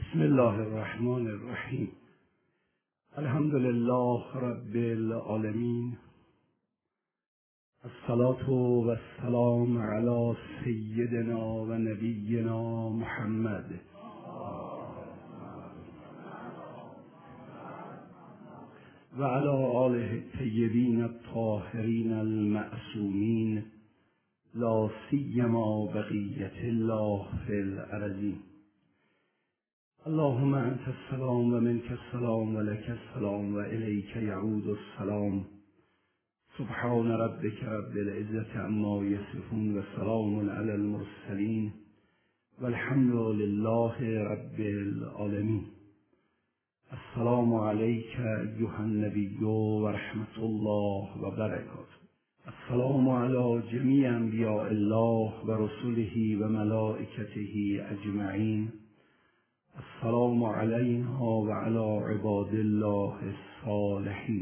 بسم الله الرحمن الرحیم. الحمد لله رب العالمین. الصلاة و السلام علی سیدنا و نبینا محمد و علی آله الطیبین الطاهرین المعصومین، لا سیما بقیة الله فی الارضین. اللهم انت السلام و منک السلام و لک السلام و الیک یعود السلام. سبحان ربک رب العزة عما یصفون و سلام علی المرسلین و الحمد لله رب العالمین. السلام علیک ایها النبی و رحمت الله و برکاته. السلام علی جمیع انبیاء الله و رسله و ملائکته اجمعین. السلام علینا و علی عباد الله الصالحین.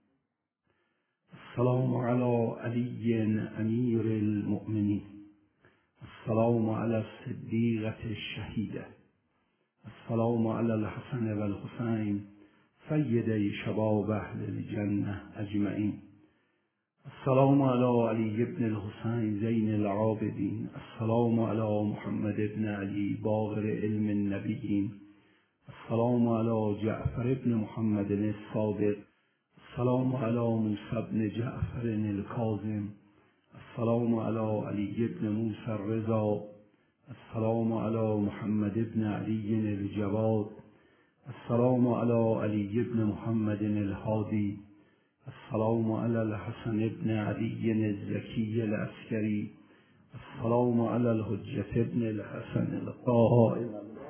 السلام علی علی امیر المؤمنین. السلام علی الصدیقة الشهیدة. السلام علی الحسن و الحسین سیدی شباب اهل الجنة اجمعین. السلام علی علی ابن الحسین زین العابدین. السلام علی محمد ابن علی باقر علم النبیین. السلام علی جعفر ابن محمد الصادق. السلام علی موسی ابن جعفر الکاظم. السلام علی علی ابن موسی الرضا. السلام علی محمد ابن علی الجواد. السلام علی علی ابن محمد الهادی. السلام علی الحسن ابن علی الزکی العسکری. السلام علی الحجة ابن الحسن القائم.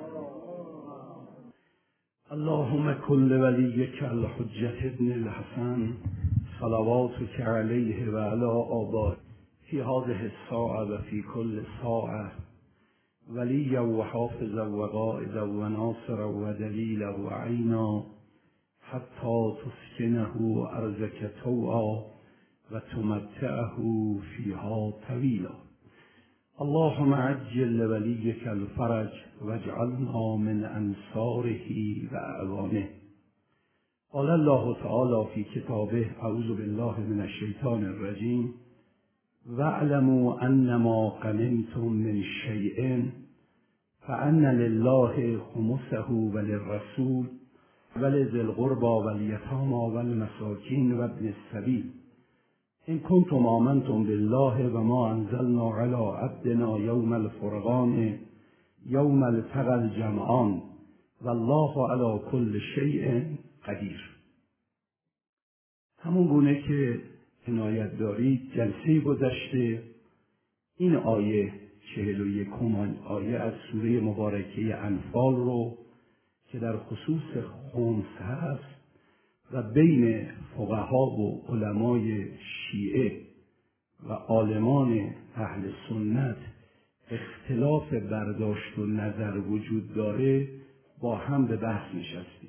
اللهم كن لوليك الحجة ابن الحسن صلواتك عليه وعلى آبائه في هذه الساعة وفي كل ساعة وليا وحافظا وقائدا وناصرا ودليلا وعينا حتى تسكنه أرضك طوعا وتمتعه فيها طويلا. اللهم عجل لوليك الفرج واجعلنا من أنصاره وأعوانه. قال الله تعالى في كتابه: أعوذ بالله من الشيطان الرجيم. واعلموا أنما غنمتم من شيء فأن لله خمسه وللرسول ولذي القربى واليتامى والمساكين وابن السبيل إن كنتم آمنتم بالله وما أنزلنا على عبدنا يوم الفرقان يوم التقى الجمعان والله على كل شيء قدیر. همون گونه که عنایت دارید جلسه گذشته این آیه 41 آیه از سوره مبارکه انفال رو که در خصوص خمس هست و بین فقها و علمای شیعه و عالمان اهل سنت اختلاف برداشت و نظر وجود داره با هم به بحث نشستیم.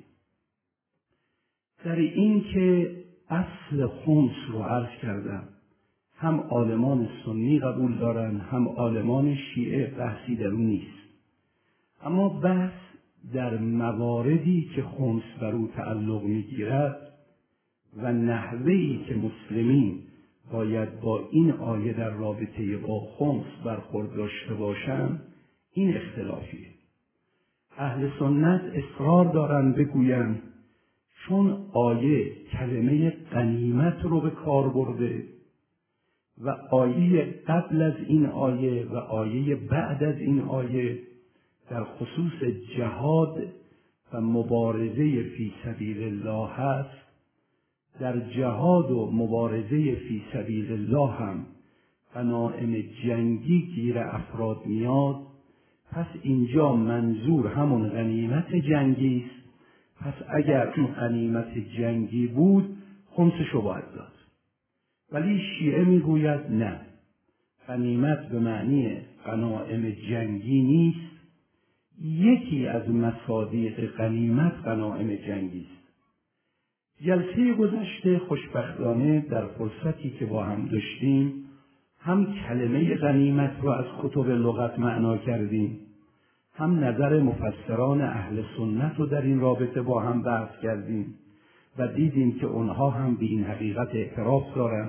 در این که اصل خمس رو عرض کردم، هم عالمان سنی قبول دارن هم عالمان شیعه، بحثی در اون نیست. اما بحث در مواردی که خمس بر او تعلق میگیرد و نحوهی که مسلمین باید با این آیه در رابطه با خمس برخورد داشته باشند، این اختلافیه. اهل سنت اصرار دارن بگویند چون آیه کلمه غنیمت رو به کار برده و آیه قبل از این آیه و آیه بعد از این آیه در خصوص جهاد و مبارزه فی سبیل الله هست، در جهاد و مبارزه فی سبیل الله هم غنایم جنگی گیر افراد میاد، پس اینجا منظور همون غنیمت جنگی است. پس اگر این غنیمت جنگی بود خمسشو باید داد. ولی شیعه میگوید نه، غنیمت به معنی غنایم جنگی نیست. یکی از مصادیق غنیمت غنایم جنگی است. جلسه گذشته خوشبختانه در فرصتی که با هم داشتیم هم کلمه غنیمت رو از کتب لغت معنا کردیم، هم نظر مفسران اهل سنت رو در این رابطه با هم بحث کردیم و دیدیم که اونها هم به این حقیقت اعتراف دارن،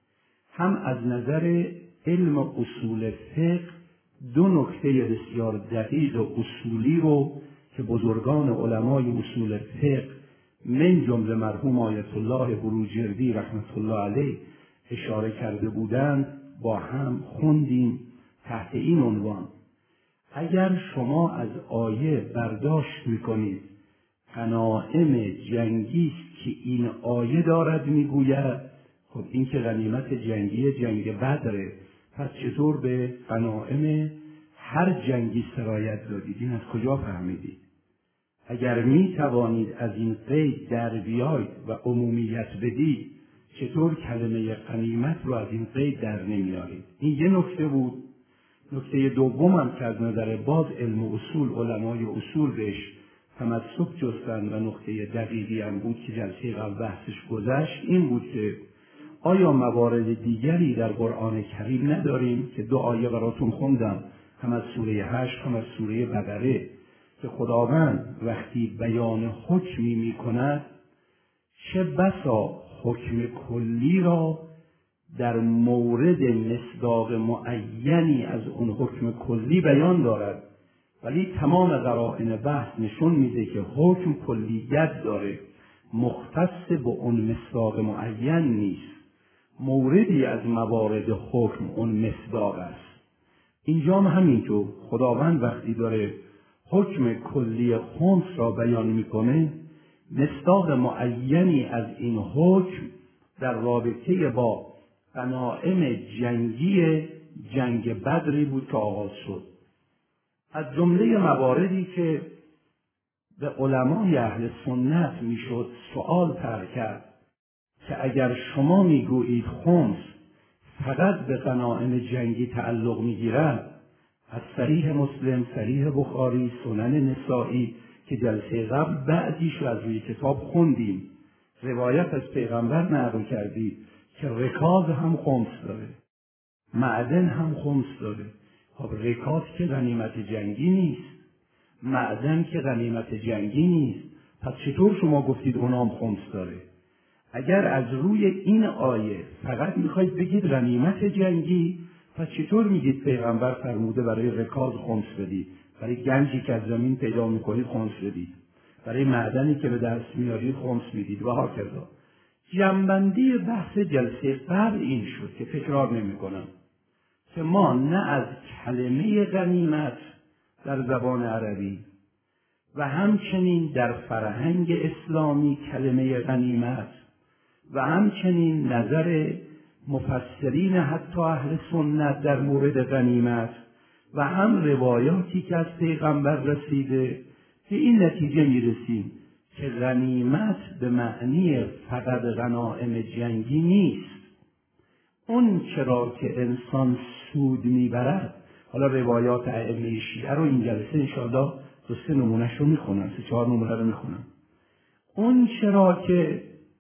هم از نظر علم اصول فقه دو نکته بسیار دقیق و اصولی رو که بزرگان علمای اصول فقه من جمله مرحوم آیت الله بروجردی رحمت الله علیه اشاره کرده بودند با هم خوندیم تحت این عنوان: اگر شما از آیه برداشت میکنید غنایم جنگی است که این آیه دارد میگوید، خب این که غنیمت جنگی جنگ بدره، پس چطور به غنایم هر جنگی سرایت دادید؟ این از کجا فهمیدید؟ اگر می توانید از این قید در بیاید و عمومیت بدید، چطور کلمه غنیمت رو از این قید در نمیارید؟ این یه نکته بود. نکته دوم هم که از نظر باز علم اصول، علمای اصول بهش تمسک جستن و نکته دقیقی هم بود که جلسه قبل بحثش گذشت، این بود که آیا موارد دیگری در قرآن کریم نداریم که دو آیه براتون خوندم، هم از سوره 8 هم از سوره بقره، که خداوند وقتی بیان حکمی می کند چه بسا حکم کلی را در مورد مصداق معینی از اون حکم کلی بیان دارد، ولی تمام قرائن بحث نشون میده که حکم کلیت داره، مختص به اون مصداق معین نیست. موردی از موارد حکم اون مصداق است. اینجا هم همینطور خداوند وقتی داره حکم کلی خمس را بیان میکنه، مصداق معینی از این حکم در رابطه با غنایم جنگی جنگ بدری بود که آغاز شد. از جمله مواردی که به علمای اهل سنت میشد سوال طرح کرد که اگر شما میگویید خمس فقط به غنایم جنگی تعلق میگیرد، از صحیح مسلم، صحیح بخاری، سنن نسائی که جلسه قبل بعضیش رو از روی کتاب خوندیم، روایت از پیغمبر نقل کردید که رکاز هم خمس داره، معدن هم خمس داره. خب رکاز که غنیمت جنگی نیست، معدن که غنیمت جنگی نیست، پس چطور شما گفتید اونام خمس داره؟ اگر از روی این آیه فقط میخواید بگید غنیمت جنگی، پس چطور میگید پیغمبر فرموده برای رکاز خمس بدید، برای گنجی که از زمین پیدا میکنید خمس بدید، برای معدنی که به دست میارید خمس میدید و هاکذا. جنبندی بحث جلسه قبل این شد که تکرار نمیکنم که ما نه از کلمه غنیمت در زبان عربی و همچنین در فرهنگ اسلامی کلمه غنیمت و همچنین نظر مفسرین حتی اهل سنت در مورد غنیمت و هم روایاتی که از پیغمبر رسیده به این نتیجه میرسیم که غنیمت به معنی فقط غنایم جنگی نیست. اون چرا که انسان سود میبرد، حالا روایات ائمه شیعه رو این جلسه انشاءالله 2-3 نمونه‌ش رو میخونم، 3-4 نمونه رو میخونم. اون چرا که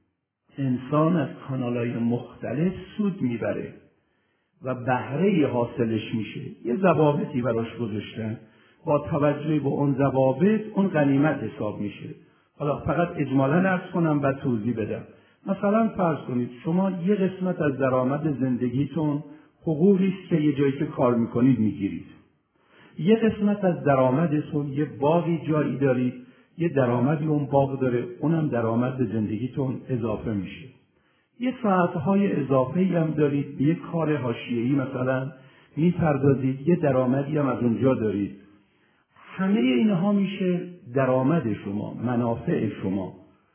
انسان از کانالهای مختلف سود میبره و بهره حاصلش میشه، یه ضوابطی براش گذاشتن، با توجه به اون ضوابط اون غنیمت حساب میشه. حالا فقط اجمالاً عرض کنم بعد توضیح بدم. مثلا فرض کنید شما یه قسمت از درآمد زندگیتون حقوقی است که یه جایی که کار میکنید میگیرید، یه قسمت از درآمدتون یه باغی جایی دارید، یه درآمدی اون باغ داره، اونم درآمد به زندگیتون اضافه میشه، یه ساعتهای اضافه‌ای هم دارید، به یه کار حاشیه‌ای مثلا میپردازید، یه درآمدی هم از اونجا دارید. همه اینها میشه درآمد شما، منافع شما.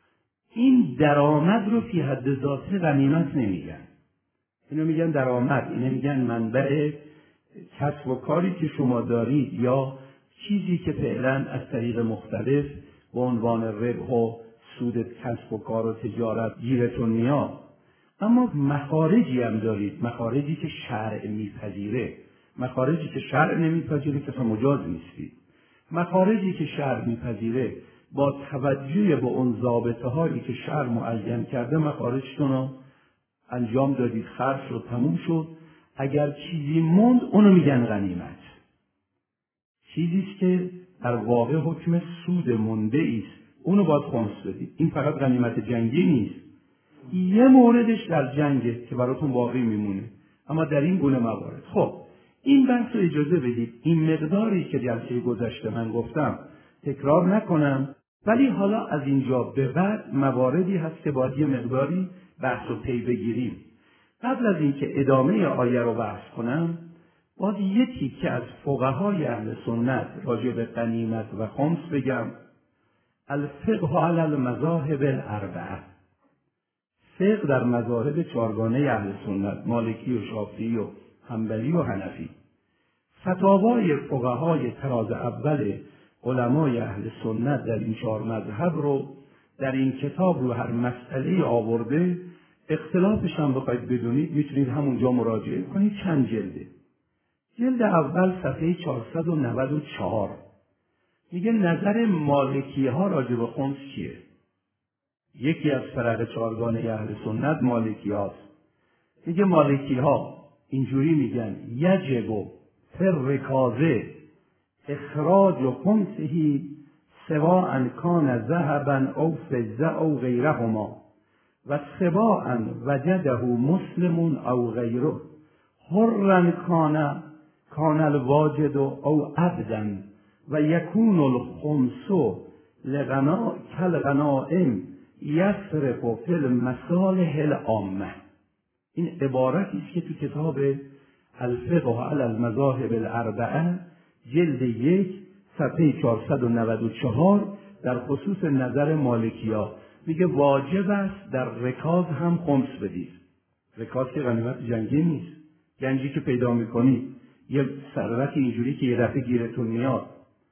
این درآمد رو فی حد ذاته غنیمت نمیگن، اینو میگن درآمد، اینو میگن منبع کسب و کاری که شما دارید یا چیزی که فعلا از طریق مختلف به عنوان ربح و سود کسب و کار و تجارت گیرتون میاد. اما مخارجی هم دارید، مخارجی که شرع میپذیره، مخارجی که شرع نمیپذیره که مجاز نیستید. مخارجی که شرع میپذیره با توجه به اون ضابطه هایی که شرع معین کرده مخارجتون رو انجام دادید، خرج شد، تموم شد. اگر چیزی موند اونو میگن غنیمت. چیزی است که در واقع حکم سود مونده است، اونو باید خمس بدید. این فقط غنیمت جنگی نیست، یه موردش در جنگه که براتون باقی میمونه، اما در این گونه موارد. خب این بحث رو اجازه بدید این مقداری که جلسه گذشته من گفتم تکرار نکنم، ولی حالا از اینجا به بعد مواردی هست که باید یه مقداری بحث و پی بگیریم. قبل از اینکه ادامه آیه رو بحث کنم، باید یه تیکه از فقهای اهل سنت راجع به غنیمت و خمس بگم. الفقه علی المذاهب الاربعه، فقه در مذاهب چهارگانه اهل سنت، مالکی و شافعی و حنبلی و حنفی. فتاوای فقهای طراز اول علمای اهل سنت در این چهار مذهب رو در این کتاب رو هر مسئله آورده. اختلافش هم بخواید بدونید میتونید همونجا مراجعه کنید. چند جلده؟ جلد اول صفحه 494 میگه نظر مالکی ها راجع به خمس چیه؟ یکی از فرق چهارگانه اهل سنت مالکی هاست. میگه مالکی ها اینجوری میگن یجب فر رکازه اخراج خمسه سواء کان ذهبا او فضه او غیرهما و سواء وجده مسلم او غیره حرا کان الواجد او عبدا و یکون الخمس کالغنائم یصرف فی المصالح العامه. این عبارتی است که تو کتاب الفقه علی المذاهب الاربعه جلد 1 صفحه 494 در خصوص نظر مالکی‌ها میگه واجب است در رکاز هم خمس بدید. رکاز که غنیمت جنگی نیست، گنجی که پیدا میکنید، یه ثروت اینجوری که یه دفعه گیرتون میاد،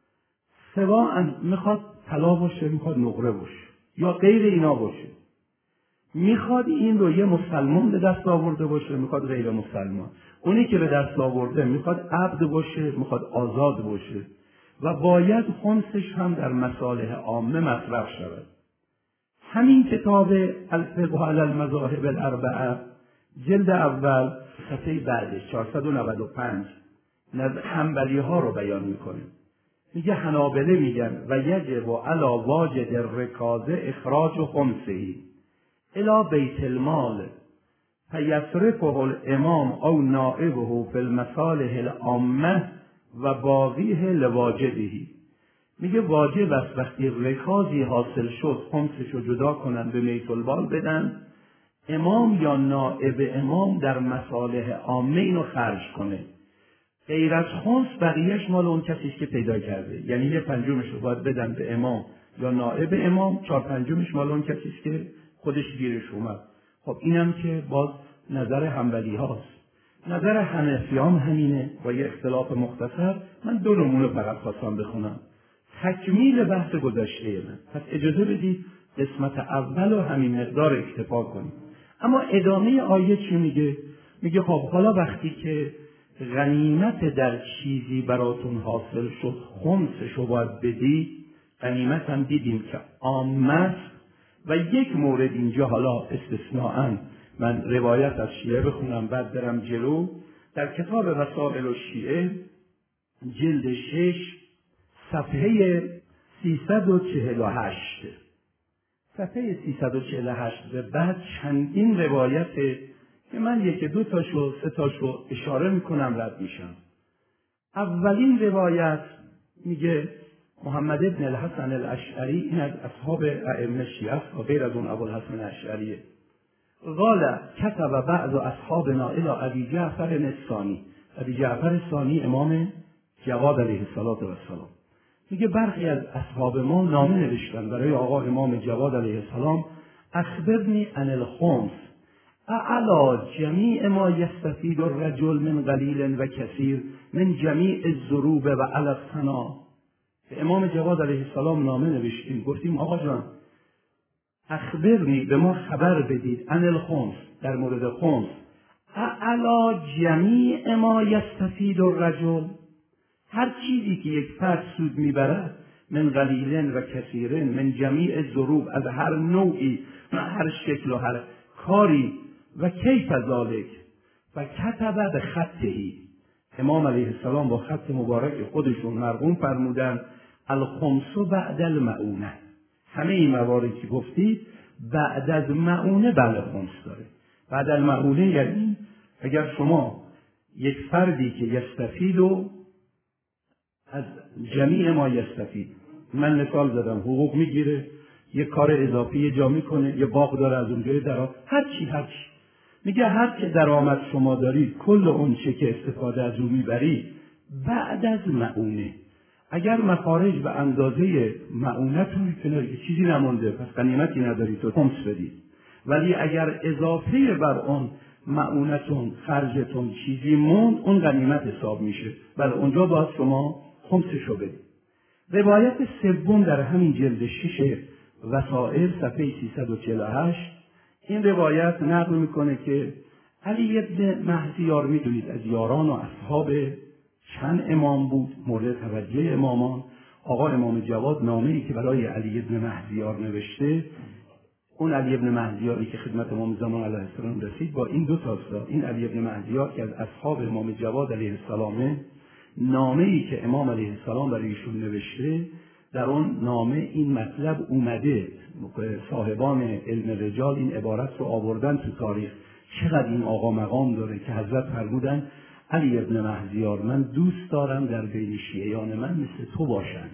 سواء میخواد طلا باشه، میخواد نقره باشه یا غیر اینا باشه، میخواد این رو یه مسلمان به دست آورده باشه، میخواد غیر مسلمان. اونی که به دست آورده میخواد عبد باشه، میخواد آزاد باشه و باید خمسش هم در مصالح عامه مصرف شود. همین کتاب الفقه علی المذاهب الاربعه جلد اول صفحه بعدش 495 نظر حنبلی ها رو بیان میکنه. میگه حنابله میگن و یجب علی واجد الرکازه اخراج خمسه الی بیت المال فیصرفه الامام او نائبه فی المصالح العامه و باقیه لواجبه. میگه واجب است وقتی رکازی حاصل شد خمسش رو جدا کنن به بیت المال بدن، امام یا نائب امام در مصالح عامه اینو خرج کنه. غیر از خمس بقیهش مال اون کسیش که پیدا کرده، یعنی یه پنجمش رو باید بدن به امام یا نائب امام، 4/5 مال اون کسیش که خودش گیرش اومد. خب اینم که باز نظر حنبلی هاست. نظر حنفی هم همینه با یه اختلاف مختصر. من 2 نمونه فقط خواستم بخونم تکمیل بحث گذشته من. پس اجازه بدید قسمت اول و همین مقدار اکتفا کنیم. اما ادامه آیه چی میگه؟ میگه خب حالا وقتی که غنیمت در چیزی براتون حاصل شد خمسش رو باید بدید. غنیمت هم دیدیم که عام است و یک مورد اینجا حالا استثناءً من روایت از شیعه بخونم بعد برم جلو. در کتاب وسائل الشیعه جلد 6 صفحه 348 صفحه 348 به بعد چندین روایت که من 1-2 تاشو 3 تاشو اشاره میکنم رد میشم. اولین روایت میگه محمد ابن الحسن الاشعری، این از اصحاب ائمه شیعه است و غیر از اون ابوالحسن الاشعریه. قال كتب بعض اصحابنا الى ابی جعفر الثانی. ابی جعفر الثانی امام جواد علیه السلام. میگه برخی از اصحاب ما نامه نوشتن برای آقا امام جواد علیه السلام اخبرنی عن الخمس اعلی جمیع ما یستفید الرجل من قلیل و کثیر من جمیع الضروب و علی الثنا. به امام جواد علیه السلام نامه نوشتیم، گفتیم آقا جان اخبرنی، به ما خبر بدید، عن الخمس، در مورد خمس، اعلی جمیع ما یستفید الرجل، هر چیزی که یک فرد سود میبرد، من قلیل و کثیر من جمیع الضروب، از هر نوعی و هر شکل و هر کاری، و کیف ذالک و کتب به خطهی، امام علیه السلام با خط مبارک خودشون مرقوم فرمودن الخمس بعد المعونه. همه این مواردی که گفتید بعد از معونه بله خمس داره. بعد المعونه یعنی اگر شما یک فردی که یستفید و از جمیع ما یستفید، من مثال زدم، حقوق میگیره، یه کار اضافی یه جا میکنه، یه باغ داره از اونجای درآمد، هر چی میگه هر که درآمد شما دارید کل اون چه که استفاده از اون میبرید بعد از معونه. اگر مخارج به اندازه معونتون کنار چیزی نمونده پس غنیمتی ندارید تو خمس بدید، ولی اگر اضافه بر اون معونتون خرجتون چیزی موند اون غنیمت حساب میشه، بله اونجا باید شما خمسشو بدید. روایت سوم در همین جلد 6 وسائل صفحه 348 این روایت نقل میکنه که علی ابن مهدیار میدونید از یاران و اصحاب چند امام بود، مورد توجه امامان. آقا امام جواد نامه‌ای که برای علی ابن مهدیار نوشته، اون علی ابن مهدیاری که خدمت امام زمان علیه السلام رسید با این دو تاستا، این علی ابن مهدیار که از اصحاب امام جواد علیه السلامه، نامه‌ای که امام علیه السلام برای ایشون نوشته در اون نامه این مطلب اومده، صاحبان علم رجال این عبارت رو آوردن تو تاریخ، چقدر این آقا مقام داره که حضرت فرمودن علی ابن مهدیار من دوست دارم در بین شیعیان من مثل تو باشن،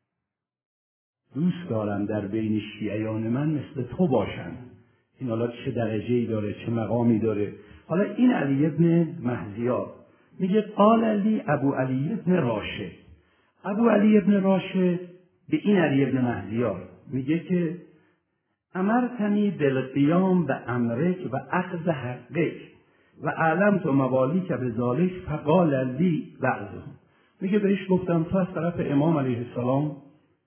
دوست دارم در بین شیعیان من مثل تو باشن. این حالا چه درجه‌ای داره، چه مقامی داره. حالا این علی ابن مهدیار میگه قال علی ابو علی ابن راشد. ابو علی ابن راشد به این علی ابن مهدیار میگه که امرتنی بالقیام به امرک و اخذ حقک و علمت موالیک بذالک فقال لی بعضهم. میگه بهش گفتم تو از طرف امام علیه السلام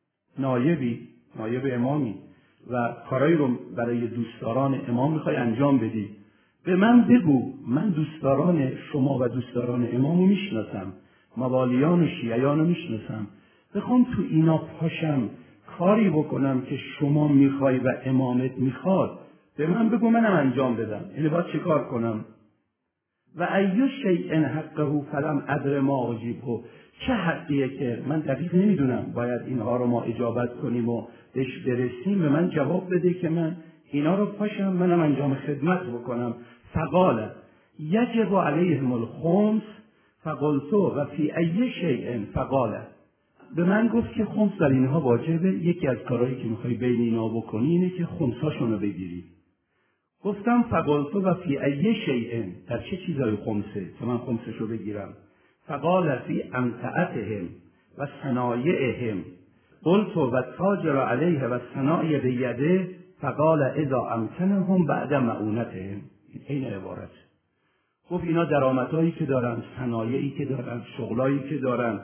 نایب امامی و کارایی رو برای دوستداران امام میخوای انجام بدی، به من بگو، من دوستداران شما و دوستداران امامو میشناسم، موالیان و شیعیان رو میشناسم، بخوام تو اینا پاشم کاری بکنم که شما میخوای و امامت میخواد، به من بگو منم انجام بدم. یعنی باید چه کار کنم؟ و ایو شیء حقه فلم ادر ما اجیبه، چه حقیه که من دقیق نمیدونم باید اینها رو ما اجابت کنیم و بهش برسیم، به من جواب بده که من اینا رو پاشم منم انجام خدمت بکنم. فقال یجب علیهم الخمس فقلت و فی ای شیء فقال، به من گفت که خمس در اینها واجبه، یکی از کارهایی که میخوای بین اینا بکنی اینه که خمساشون رو بگیری. گفتم فقلت و فی ای شیء، در چه چیزای خمسه که من خمسشو بگیرم؟ فقال فی امتعتهم و صنایعهم. قلت و تاجر علیه و صنایع بیده فقال اذا امکنهم بعد معونتهم. این عبارت گفت اینا درآمدهایی که دارن، صنایعی که دارن، شغلایی که دارن،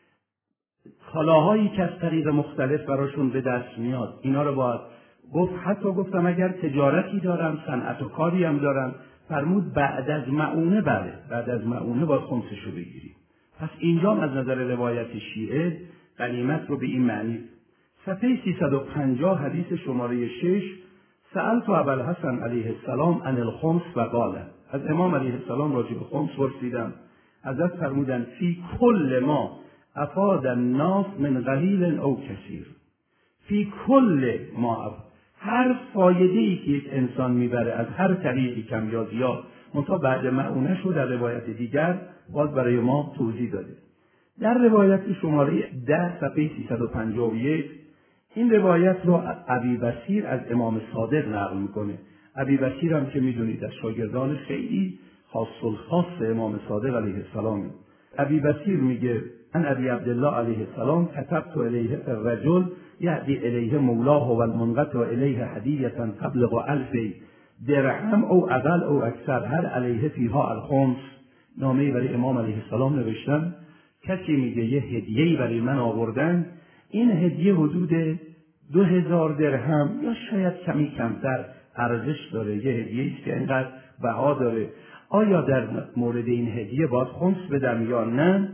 کالاهایی که از طریق مختلف براشون به دست میاد، اینا رو باید گفت. حتی گفتم اگر تجارتی دارن، صنعت و کاری هم دارن، فرمود بعد از معونه، بله بعد از معونه باید خمسشو بگیریم. پس اینجا از نظر روایت شیعه غنیمت رو به این معنی. صفحه 350 حدیث شماره 6 سألت ابوالحسن علیه السلام عن الخمس و قال، از امام علیه السلام راجع به خمس پرسیدم، حضرت فرمودن فی کل ما افاد الناس من قلیل او کثیر. فی کل ما، هر فایده‌ای که یک انسان میبره از هر طریقی کم یا زیاد، منتها بعد معونه شو در روایت دیگر باز برای ما توضیح داده. در روایت شماره 10 صفحه 351 این روایت رو ابی بصیر از امام صادق نقل میکنه. ابی بصیر هم که میدونید از شاگردان خیلی خاص الخاص امام صادق علیه السلام. ابی بصیر میگه ان ابی عبدالله علیه السلام كتبت الیه الرجل یهدی الیه مولاه و المنقطع الیه هدیه تبلغ 1000 درهم او اقل او اکثر هل علیه فیها الخمس. نامه‌ای برای امام علیه السلام نوشتن، کسی میگه یه هدیه‌ای برای من آوردن، این هدیه حدود 2000 درهم یا شاید کمی کمتر ارزش داره، یه هدیه‌ای است که اینقدر بها داره، آیا در مورد این هدیه باید خمس بدم یا نه؟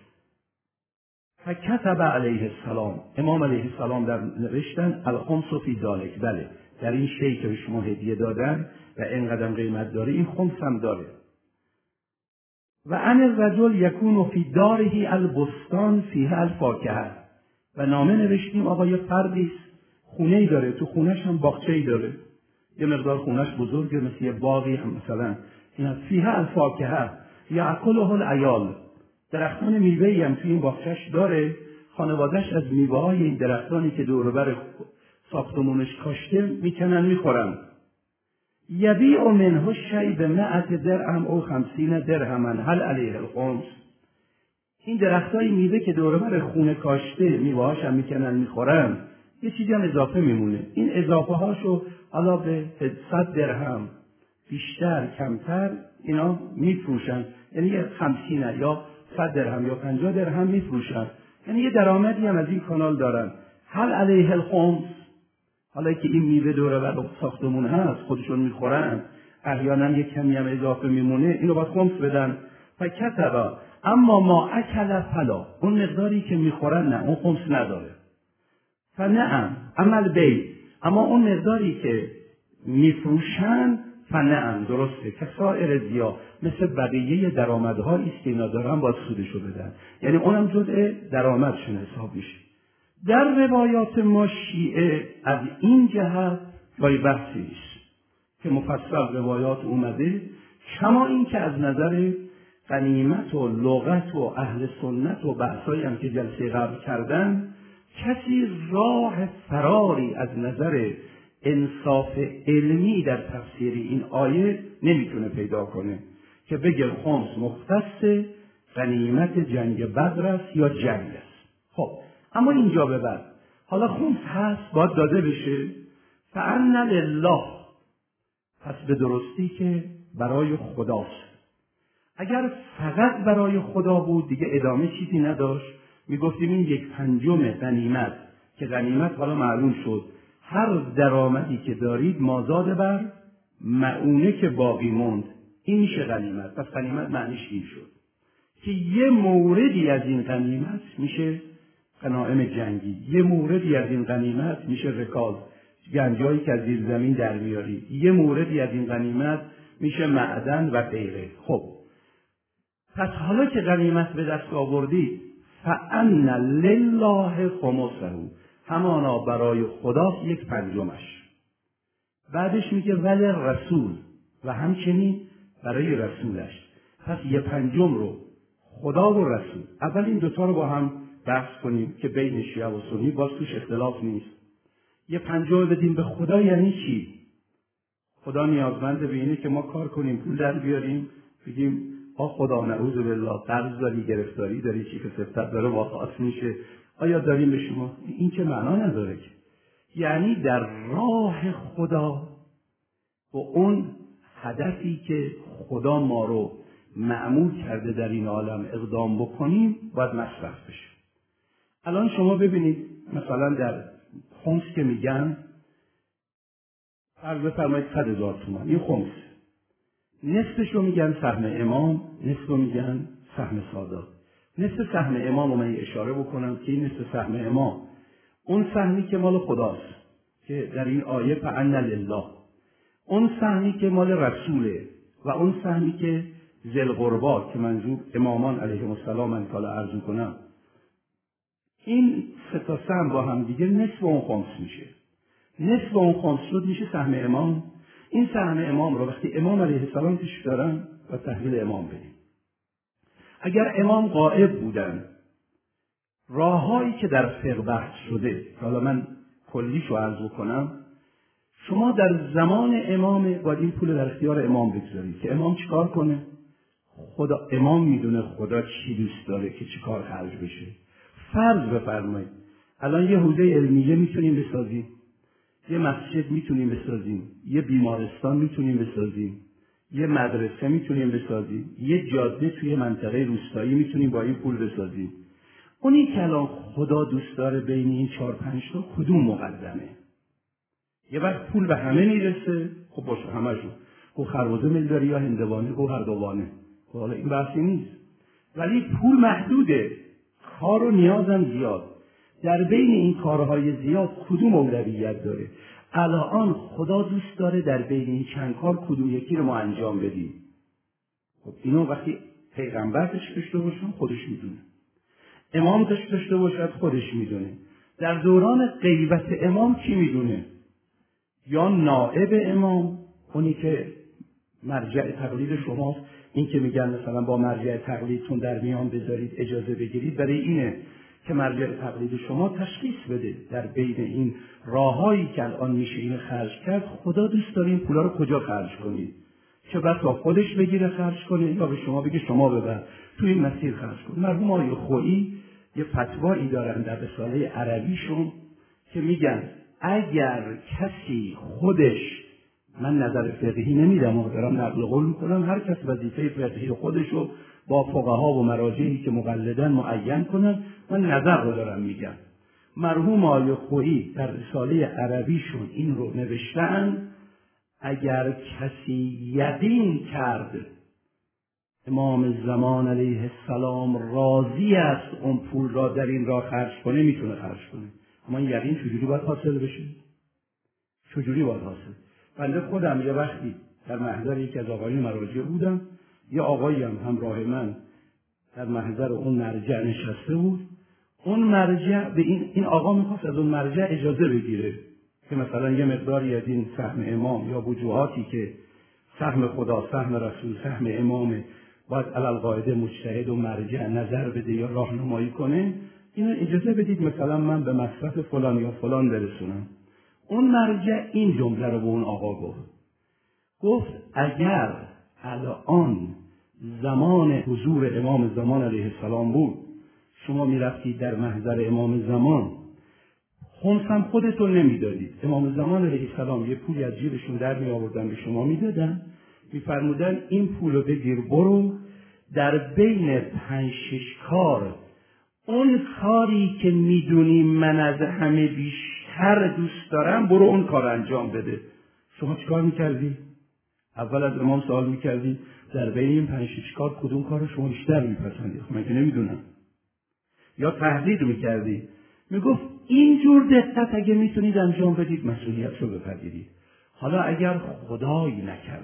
فکتب علیه السلام، امام علیه السلام در نوشتن الخمس فی ذلک، بله در این شیء که به شما هدیه دادن و اینقدر قیمت داره این خمس هم داره. و ان الرجل یکون فی داره البستان فیه الفاکهه. و نامه نوشتیم آقا یه فردی خونه‌ای داره، تو خونه‌ش هم باغچه‌ای داره، یه مقدار خونه‌اش بزرگه، مثل یه باغی هم مثلا، اینا فیه الفاکهه یأکله العیال، درختان میوه‌ای هم توی این باغچه‌اش داره، خانواده‌اش از میوه‌های این درختانی که دور و بر ساختمونش کاشته میکنن میخورن. یبیع منه الشیء ب100 درهم او 50 درهما هل علیه الخمس. این درختای میوه که دور و بر خونه کاشته میوه‌هاش هم میکنن میخورن، یه چیزی هم اضافه میمونه، این اضافه هاشو حالا به 100 درهم بیشتر کمتر اینا میفروشن، یعنی 50 یا 100 درهم یا 50 درهم میفروشن، یعنی یه درآمدی هم از این کانال دارن. هل علیه الخمس، حالا که این میوه دور و بر ساختمون هست خودشون میخورن، احیانا یه کمی هم اضافه میمونه، اینو باید خمس بدن. فکتبا اما ما اکل فلا، اون مقداری که میخورن نه، اون خمس نداره. فنعم عمل بی، اما اون مقداری که میفروشن فنعم درسته، کسائر زیا، مثل بقیه درآمدهایی است که اینا دارن باید سودشو بدن، یعنی اونم جزء درآمدشون حساب میشه. در روایات ما شیعه از این جهت جای بحثی نیست که مفصل روایات اومده، کما این که از نظر غنیمت و لغت و اهل سنت و بحثایی هم که جلسه قبل کردن، کسی راه فراری از نظر انصاف علمی در تفسیر این آیه نمیتونه پیدا کنه که بگه خمس مختص غنیمت جنگ بدر است یا جنگ است. خب اما اینجا به بعد حالا خمس هست باید داده بشه، فأن لله، پس به درستی که برای خداست. اگر فقط برای خدا بود دیگه ادامه چیزی نداشت، میگفتیم این 1/5 غنیمت، که غنیمت حالا معلوم شد هر درآمدی که دارید مازاد بر مؤونه که باقی موند، این میشه غنیمت. پس غنیمت معنیش این شد که یه موردی از این غنیمت میشه غنایم جنگی، یه موردی از این غنیمت میشه رکاز، گنجایی که از زیر زمین در میاری، یه موردی از این غنیمت میشه معدن و غیره. خب پس حالا که غنیمت به دست آوردی، فأن لله خمسه، همانا برای خدا 1/5. بعدش میگه ولی رسول، و همچنین برای رسولش. پس 1/5 رو خدا و رسول. اول این دوتا رو با هم بحث کنیم که بین شیعه و سنی باز توش اختلاف نیست. 1/5 بدیم به خدا یعنی چی؟ خدا نیازمند به اینه که ما کار کنیم، پول در بیاریم، بگیم خدا نعوذ بالله قرض داری، گرفتاری داری، چی که سفتت داره واقعات میشه، آیا داریم به شما؟ این که معنا نداره که. یعنی در راه خدا و اون هدفی که خدا ما رو مأمور کرده در این عالم اقدام بکنیم باید مصرف بشه. الان شما ببینید مثلا در خمس که میگن فرض بفرمایید 100,000 تومان، این خمس، نصفش رو میگن سهم امام، نصف رو میگن سهم سادات. نصف سهم امام رو من اشاره بکنم که این نصف سهم امام اون سهمی که مال خداست که در این آیه فأن لله، اون سهمی که مال رسوله، و اون سهمی که ذی القربی که منظور امامان علیهم السلام من کالا عرض کنم، این 3 تا سهم با هم دیگه نصف اون خمس میشه. نصف اون خمس شد میشه سهم امام. این سهم امام رو وقتی امام علیه السلام پیش دارن و تحویل امام بدیم. اگر امام غائب بودن، راههایی که در فقه بحث شده، حالا من کلیشو عرض کنم، شما در زمان امام باید این پول در اختیار امام بگذارید که امام چیکار کنه؟ خدا، امام میدونه خدا چی دوست داره که چیکار خرج بشه. فرض بفرمایید الان یه حوزه علمیه میتونیم بسازیم، یه مسجد میتونیم بسازیم، یه بیمارستان میتونیم بسازیم، یه مدرسه میتونیم بسازیم، یه جاده توی منطقه روستایی میتونیم با این پول بسازیم. اونی که الان خدا دوست داره بین این 4-5 تا کدوم مقدمه؟ یه وقت پول به همه میرسه، خب باشه همشون، او خربزه میل یا هندوانه او هر دوانه، خب حالا این بحثی نیست. ولی پول محدوده، کار و نیازم زیاد. در بین این کارهای زیاد کدوم اولویت داره؟ الان خدا دوست داره در بین این چند کار کدوم یکی رو ما انجام بدیم. خب اینو وقتی پیغمبر داشته باشن خودش میدونه، امام داشته باشد خودش میدونه. در دوران غیبت امام کی میدونه؟ یا نائب امام، اونی که مرجع تقلید شماست، این که میگن مثلا با مرجع تقلیدتون در میان بذارید اجازه بگیرید، برای اینه که مرجع تقلید شما تشخیص بده در بین این راههایی که الان میشه این خرج کرد، خدا دوست داره این پولا رو کجا خرج کنید، چه بسا خودش بگیره خرج کنه یا به شما بگه شما ببر تو این مسیر خرج کن. مرحوم آقای خویی یه فتوایی دارن در رساله عربیشون که میگن اگر کسی خودش، من نظر فقهی نمیدم و دارم نقل قول میکنم، هر کس وظیفه فقهی خودشو با فقها و مراجعی که مقلدن معین کنن، من نظر رو دارم میگم. مرحوم آقای خویی در رساله عربیشون این رو نوشتن اگر کسی یقین کرد امام زمان علیه السلام راضی است اون پول را در این راه خرج کنه، میتونه خرج کنه. اما این یقین چجوری باید حاصل بشه؟ چجوری باید حاصل؟ بنده خودم یه وقتی در محضر یکی از آقایون مراجع بودم، یه آقایی هم همراه من در محضر اون مرجع نشسته بود. اون مرجع به این آقا میخواست از اون مرجع اجازه بگیره که مثلا یه مقداری از این سهم امام یا وجوهاتی که سهم خدا، سهم رسول، سهم امامه، باید علالقاعده مجتهد و مرجع نظر بده یا راهنمایی کنه، اینو اجازه بدید مثلا من به مصرف فلان یا فلان برسونم. اون مرجع این جمله رو به اون آقا گفت اگر الان زمان حضور امام زمان علیه السلام بود، شما میرفتید در محضر امام زمان، خمسم خودتون نمیدادید، امام زمان علیه السلام یه پولی از جیبشون در می آوردن به شما میدادن، میفرمودن این پولو بگیر برو در بین 5-6 کار اون کاری که میدونی من از همه بیشتر دوست دارم برو اون کار انجام بده. شما چیکار میکردی؟ اول از امام سوال میکردی در بین این 5-6 کار کدوم کار شما بیشتر میپسندی؟ من که نمیدونم. یا تهدید میکردی، میگفت اینجور دقت اگه میتونید انجام بدید مسئولیت رو بپذیرید. حالا اگر خدایی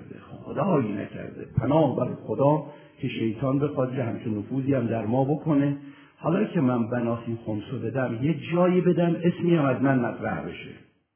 نکرده پناه بر خدا که شیطان بخواد که همچون نفوذی هم در ما بکنه، حالا که من بناسی خمسو بدم یه جایی بدم اسمی هم از من مطرح بشه،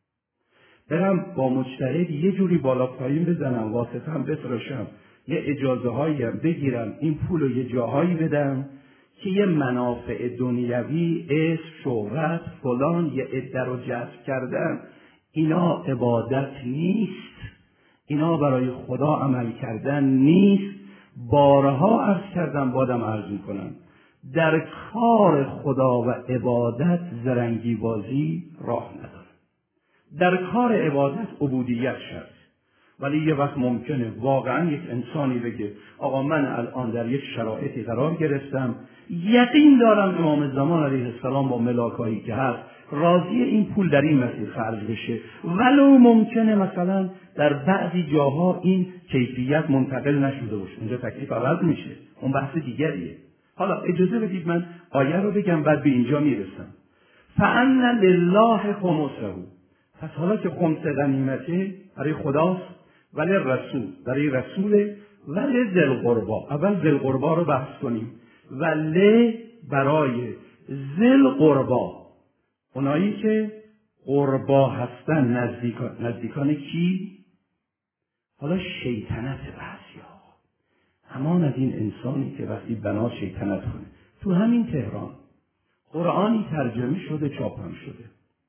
برم با مجتهد یه جوری بالا پایین بزنم، واسطه هم بتراشم، یه اجازه هایی هم بگیرم، این پول رو یه جاهایی بدم که یه منافع دنیوی، اسم، شهرت، فلان، یه عده رو جذب کردن، اینا عبادت نیست، اینا برای خدا عمل کردن نیست. بارها عرض کردم، بادم عرض میکنم، در کار خدا و عبادت زرنگی بازی راه نداره. در کار عبادت عبودیت شد، ولی یه وقت ممکنه واقعا یک انسانی بگه آقا من الان در یک شرایطی قرار گرفتم، یقین دارم امام زمان علیه السلام با ملاکایی که هست راضی این پول در این مسیر خرج بشه، ولو ممکنه مثلا در بعضی جاها این کیفیت منتقل نشده باشه، اونجا تکلیف عوض میشه، اون بحث دیگریه. حالا اجازه بدید من آیه رو بگم بعد به اینجا میرسم. فأن لله خمسه، پس حالا که خمس غنیمته برای خداست، ولی رسول برای رسوله، ولی ذی القربا، اول ذی القربا رو بحث کنیم، ولی برای ذی القربا، اونایی که قربا هستن، نزدیکان کی؟ حالا شیطنت بعضیا، همان از این انسانی که وقتی بنا شیطنت کنه. تو همین تهران قرآنی ترجمه شده، چاپ هم شده،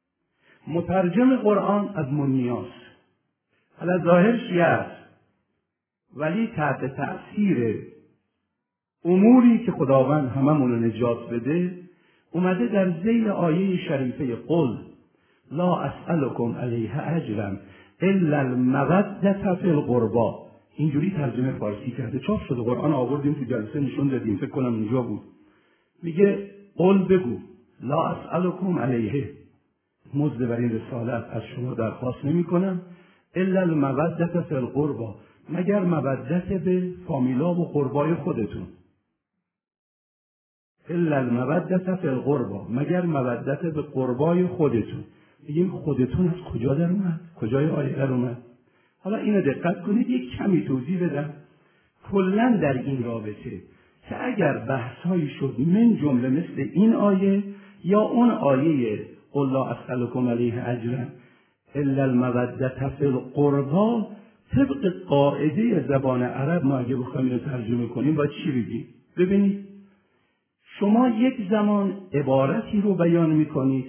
مترجم قرآن از منیاست، حالا ظاهر شیعه است، ولی تحت تأثیر اموری که خداوند هممون رو نجات بده اومده در ذیل آیه شریفه قل لا اسألکم علیه اجرا الا المودة فی القربا، اینجوری ترجمه فارسی کرده، چاپ شده، قرآن آوردیم تو جلسه نشون دادیم، فکر کنم اینجا بود. میگه قل بگو لا اسألکم علیه، مزد بر این رسالت از شما درخواست نمی کنم، الا المودة فی القربا، مگر مودت به فامیلا و قربای خودتون، الا المودة فی القربا، مگر مودت به قربای خودتون. بگیم خودتون از کجا در اومد؟ کجای آیه در اومد؟ حالا اینو دقت کنید، یک کمی توضیح بدم. کلا در این رابطه که اگر بحث‌هایی شد من جمله مثل این آیه یا اون آیه قل لا اسألکم علیه اجرا الا المودة فی القربی، طبق قاعده زبان عرب ما اگه بخوایم اینو ترجمه کنیم باید چی بگیم؟ ببینید شما یک زمان عبارتی رو بیان میکنید،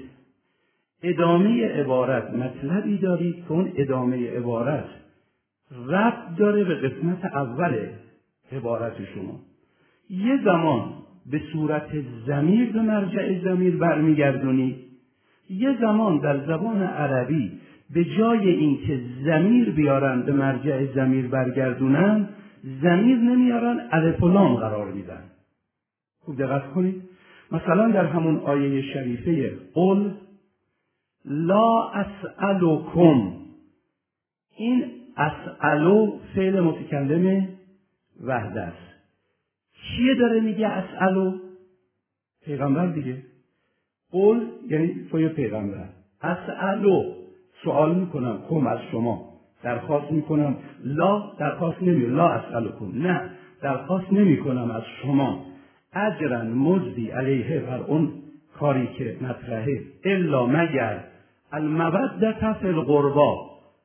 ادامه عبارت مطلبی دارید که اون ادامه عبارت ربط داره به قسمت اول عبارت شما. یه زمان به صورت ضمیر به مرجع ضمیر برمیگردونید، یه زمان در زبان عربی به جای اینکه ضمیر بیارن به مرجع ضمیر برگردونن، ضمیر نمیارن، الف و لام قرار میدن. خوب دقت کنید. مثلا در همون آیه شریفه قل لا اسألکم، این اسألو فعل متکلم وحده است. کیه داره میگه اسألو؟ پیغمبر دیگه. قل یعنی توی پیغمبر. اسألو سوال میکنم، کم از شما درخواست میکنم، لا درخواست نمیکنم، لا اسألکم نه درخواست نمیکنم از شما اجرا مزدی علیه بر اون کاری که مطرحه، الا مگر المودة فی القربی،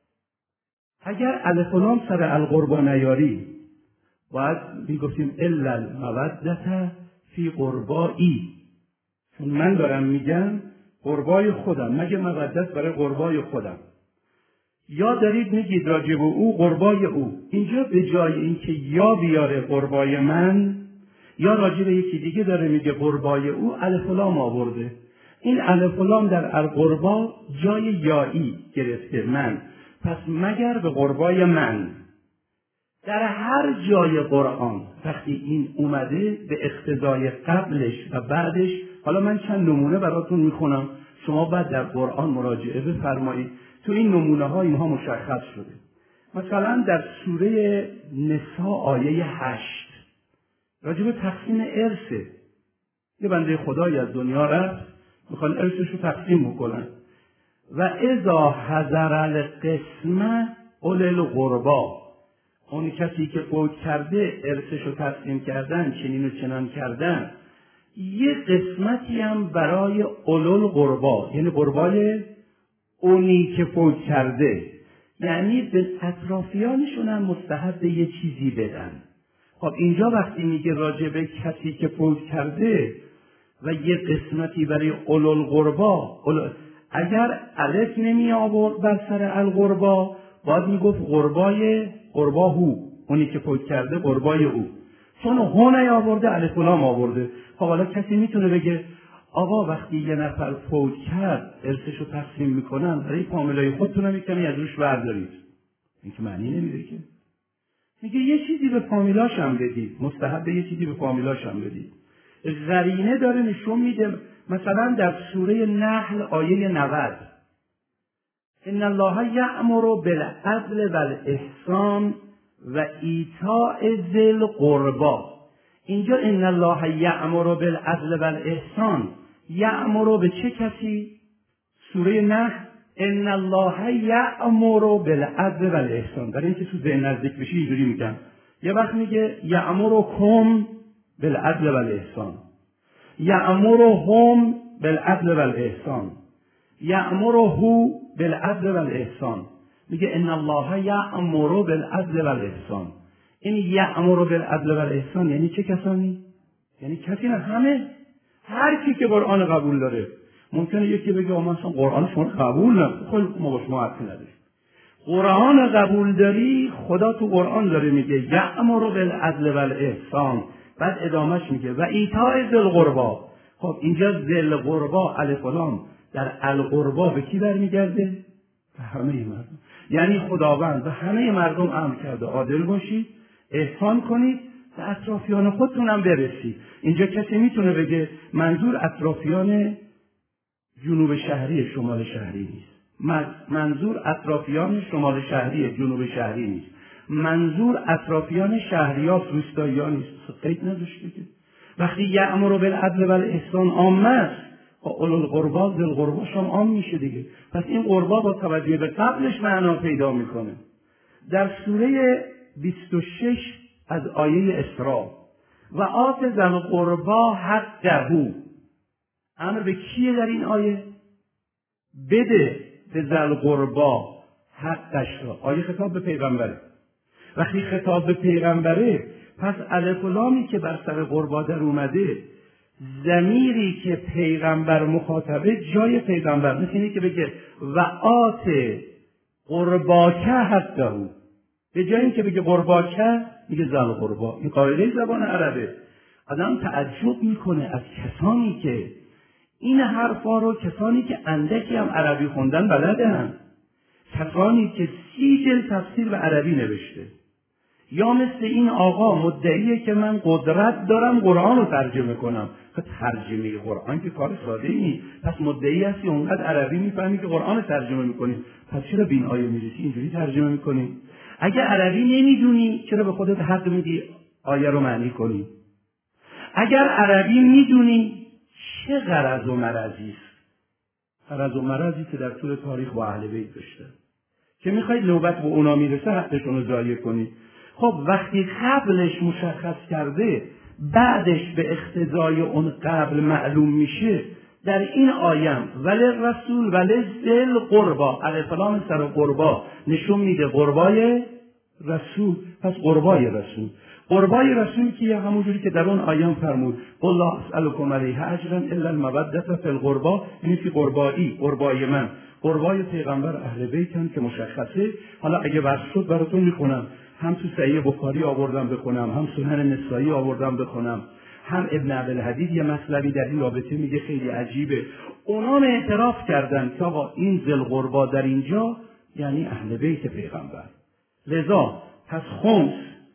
اگر الف و لام سر القربا نیاری باید میگفتیم الا المودة فی قربایی، چون من دارم میگم قربای خودم، مگه مودت برای قربای خودم، یا دارید میگید راجب او قربای او. اینجا به جای اینکه یا بیاره قربای من یا راجب یکی دیگه داره میگه قربای او، الف و لام آورده. این الف و لام در القربا جای یایی گرفته من، پس مگر به قربای من. در هر جای قرآن وقتی این اومده به اقتضای قبلش و بعدش، حالا من چند نمونه براتون میخونم، شما بعد در قرآن مراجعه بفرمایید، تو این نمونه ها اینها مشخص شده. مثلا در سوره نساء آیه 8 راجب تقسیم ارثه. یه بنده خدایی از دنیا رفت، میخوان ارثش رو تقسیم بکنن. و اذا حضر القسمه اولی القربی، اون کسی که فوت کرده ارثش رو تقسیم کردن، چنین و چنان کردن، یه قسمتی هم برای اولو القربی، یعنی قربای اونی که فوت کرده، یعنی به اطرافیانشون هم مستحب یه چیزی بدن. خب اینجا وقتی میگه راجع به کسی که فوت کرده و یه قسمتی برای اولو القربی، اگر الف نمی آورد بر سر القربا باید میگفت قرباهو، اونی که فوت کرده قربای او، چون هو نیاورده الف و لام آورده. خب حالا کسی میتونه بگه آقا وقتی یه نفر فوت کرد ارثشو تقسیم میکنن، برای فامیلای خودتون میکنی از روش بردارید. این که معنی نمیده که. میگه یه چیزی به فامیلاش هم بدید، مستحب یه چیزی به فامیلاش هم بدید. قرینه داره نشون میده. مثلا در سوره نحل آیه 90 ان الله یأمر بالعدل والاحسان و ایتاء ذی القربی. اینجا ان الله یأمر بالعدل والاحسان، یأمر به چه کسی؟ سوره نحل ان الله یأمر بالعدل والاحسان، برای اینکه تو ذهن نزدیک بشه اینجوری میگن. یه وقت میگه یأمرکم بالعدل والاحسان، یأمرهم بالعدل والاحسان، یأمره بالعدل والاحسان. میگه ان الله یأمر بالعدل والاحسان. این یأمر بالعدل والاحسان یعنی چه کسانی؟ یعنی کسی نه، همه، هر کی که قرآن قبول داره. ممکنه یکی بگه من اصلا قرآن شما قبول ندارم، خیلی ما با شما حرفی نداریم. قرآن قبول داری، خدا تو قرآن داره میگه یأمر بالعدل والاحسان، بعد ادامهش میگه و ایتاء ذی القربی. خب اینجا ذی القربی الف و لام در القربی به کی برمیگرده؟ به همه مردم. یعنی خداوند به همه مردم امر کرده عادل باشید، احسان کنید، به اطرافیان خودتون هم برسید. اینجا کسی میتونه بگه منظور اطرافیان جنوب شهری شمال شهری نیست، منظور اطرافیان شمال شهری جنوب شهری نیست، منظور اطرافیان شهریات روستاییان نیست. قید نداشته که وقتی یأمر بالعدل والاحسان عام است، اولو القربی ذی القربی هم عام میشه دیگه. پس این قربا با توجه به قبلش معنا پیدا میکنه. در سوره 26 از آیه اسراء و آت ذی القربی حقه. امر به کیه در این آیه؟ بده به ذی القربی حقش را. آیه خطاب به پیغمبره. وقتی خطاب به پیغمبره، پس الف و لامی که بر سر قربا در اومده، ضمیری که پیغمبر مخاطبه جای پیغمبر، مثل اینه که بگه و آت قرباکه حقه، به جای این که بگه قرباکه میگه ذی القربی. این قاعده زبان عربه. آدم تعجب میکنه از کسانی که این حرفا رو، کسانی که اندکی هم عربی خوندن بلدن، کسانی که 30 جلد تفسیر به عربی نوشته، یا مثل این آقا مدعیه که من قدرت دارم قرآن رو ترجمه کنم. ترجمه قرآن که کار ساده ای نیست. پس مدعی هستی اونقدر عربی میفهمی که قرآن رو ترجمه میکنی، پس چرا به این آیه میرسی اینجوری ترجمه میکنی؟ اگه عربی نمیدونی چرا به خودت حق میدی آیه رو معنی کنی؟ اگر عربی میدونی چه غرض و مرضی است؟ غرض و مرضی که در طول تاریخ با اهل بیت داشته، که میخواید نوبت به اونا میرسه حقشون رو ضایع کنی. خب وقتی قبلش مشخص کرده، بعدش به اقتضای اون قبل معلوم میشه، در این آیم ولی رسول ولی ذل قربا، الف لام سر قربا نشون میده قربای رسول. پس قربای رسول، قربای رسول که همونجوری که در اون آیام فرمود قل لا اسألکم علیه اجرا الا المودة فی القربا، یعنی که قربایی، قربای من، قربای پیغمبر اهل بیتن که مشخصه. حالا اگه ورد شد براتون میخونم، هم تو صحیح بخاری آوردم بخونم، هم سنن نسائی آوردم بخونم، هم ابن عبدالحدید یه مطلبی در این رابطه میگه خیلی عجیبه. اونا اعتراف کردن که آقا این ذی القربی در اینجا یعنی اهل بیت پیغمبر. لذا پس خمس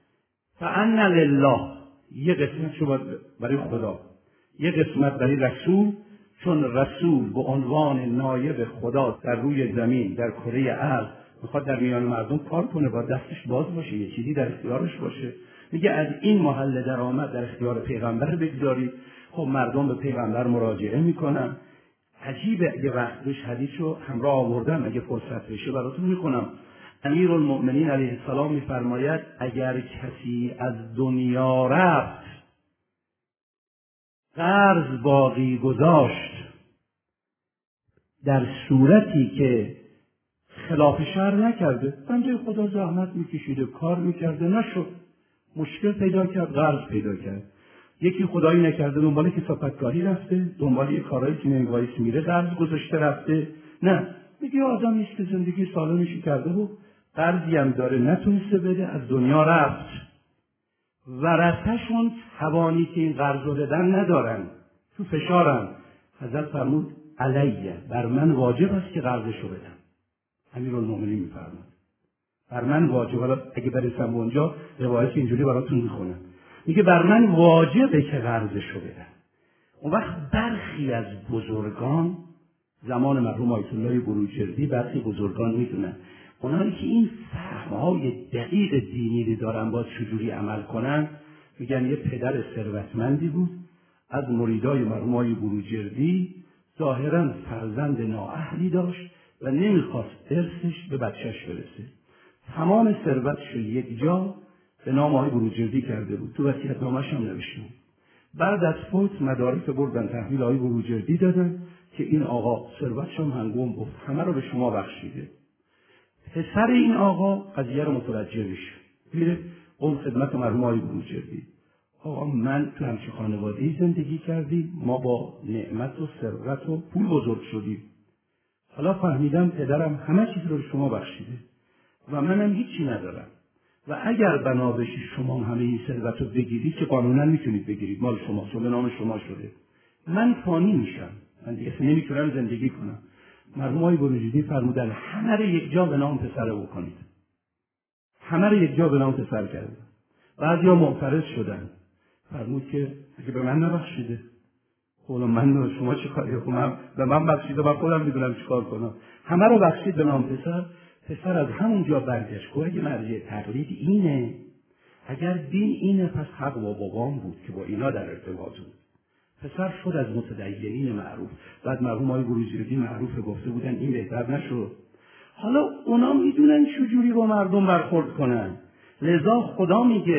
فأن لله، یه قسمت شد برای خدا، یه قسمت برای رسول، چون رسول به عنوان نایب خدا در روی زمین، در کره ارض میخواد در میان مردم کار کنه، با دستش باز باشه، یه چیزی در اختیارش باشه. میگه از این محل درآمد در اختیار پیغمبر بگذارید. خب مردم به پیغمبر مراجعه میکنن. عجیبه، اگه وقت بشه حدیثو همراه آوردم، اگه فرصت بشه براتون میکنم. امیرالمؤمنین علیه السلام میفرماید اگر کسی از دنیا رفت قرض باقی گذاشت در صورتی که خلاف شرع نکرده، بنده خدا زحمت میکشیده، کار میکرده، نشد، مشکل پیدا کرد، قرض پیدا کرد، یکی خدایی نکرده دنبال کسافتکاری رفته، دنبال یه کارایی که نمی‌وایس میره، قرض گذاشته رفته، نه، میگه آدم نیست که زندگی سالمشی کرده و قرضی هم داره نتونسته بده، از دنیا رفت، ورثه‌شون توانی که این قرض رو بدن ندارن، تو فشارن. حضرت فرمود علیه، بر من واجب است که قرضشو بدم. امیرالمؤمنین میفرماد بر من واجب. حالا اگه برسم به اونجا روایت اینجوری براتون میخونم، میگه بر من واجبه که قرضشو بدم. اون وقت برخی از بزرگان زمان مرحوم آیت الله بروجردی، برخی بزرگان میدونن، اونایی که این فهمهای دقیق دینی دارن باید چجوری عمل کنن، میگن یه پدر ثروتمندی بود از مریدای مرحوم آیت بروجردی، ظاهرا فرزند نااهلی داشت و نمیخواست ارثش به بچهش برسه. تمام ثروتش رو یک جا به نام آقای بروجردی کرده بود، تو وصیت‌نامه‌اش هم نوشته بود. بعد از فوت مدارک بردن تحویل آقای بروجردی دادن که این آقا ثروتش هم هنگام گفت همه رو به شما بخشیده. پسر این آقا قضیه رو متوجه میشه، میره اون خدمت مرحوم آقای بروجردی، آقا من تو همچین خانواده‌ای زندگی کردیم، ما با نعمت و ثروت و پول بزرگ شدیم، حالا فهمیدم پدرم همه چیز رو به شما بخشیده و منم هیچی ندارم و اگر بنا بشه شما همه این ثروت رو بگیرید که قانونا میتونید بگیرید، مال شماست و به نام شما شده، من فانی میشم، من دیگه نمیتونم زندگی کنم. مرحوم آقای بروجردی فرمودن همه رو یک جا به نام پسر بکنید، همه رو یک جا به نام پسر کردن. بعضیا معترض شدن، فرمود که اگه به من نبخشیده، حالا من شما چه کاری کنم؟ به من بخشیده، من خودم میدونم چیکار کنم. همه رو بخشید به نام پسر. پسر از همونجا برگشت که اگه مرجع تقلید اینه، اگر دین اینه، پس حق با بابام بود که با اینا در ارتباط بود. پسر شد از متدینین معروف. بعد مرحوم آقای بروجردی معروف گفته بودن این بهتر نشد. حالا اونا میدونن چجوری با مردم برخورد کنن، لذا خدا میگه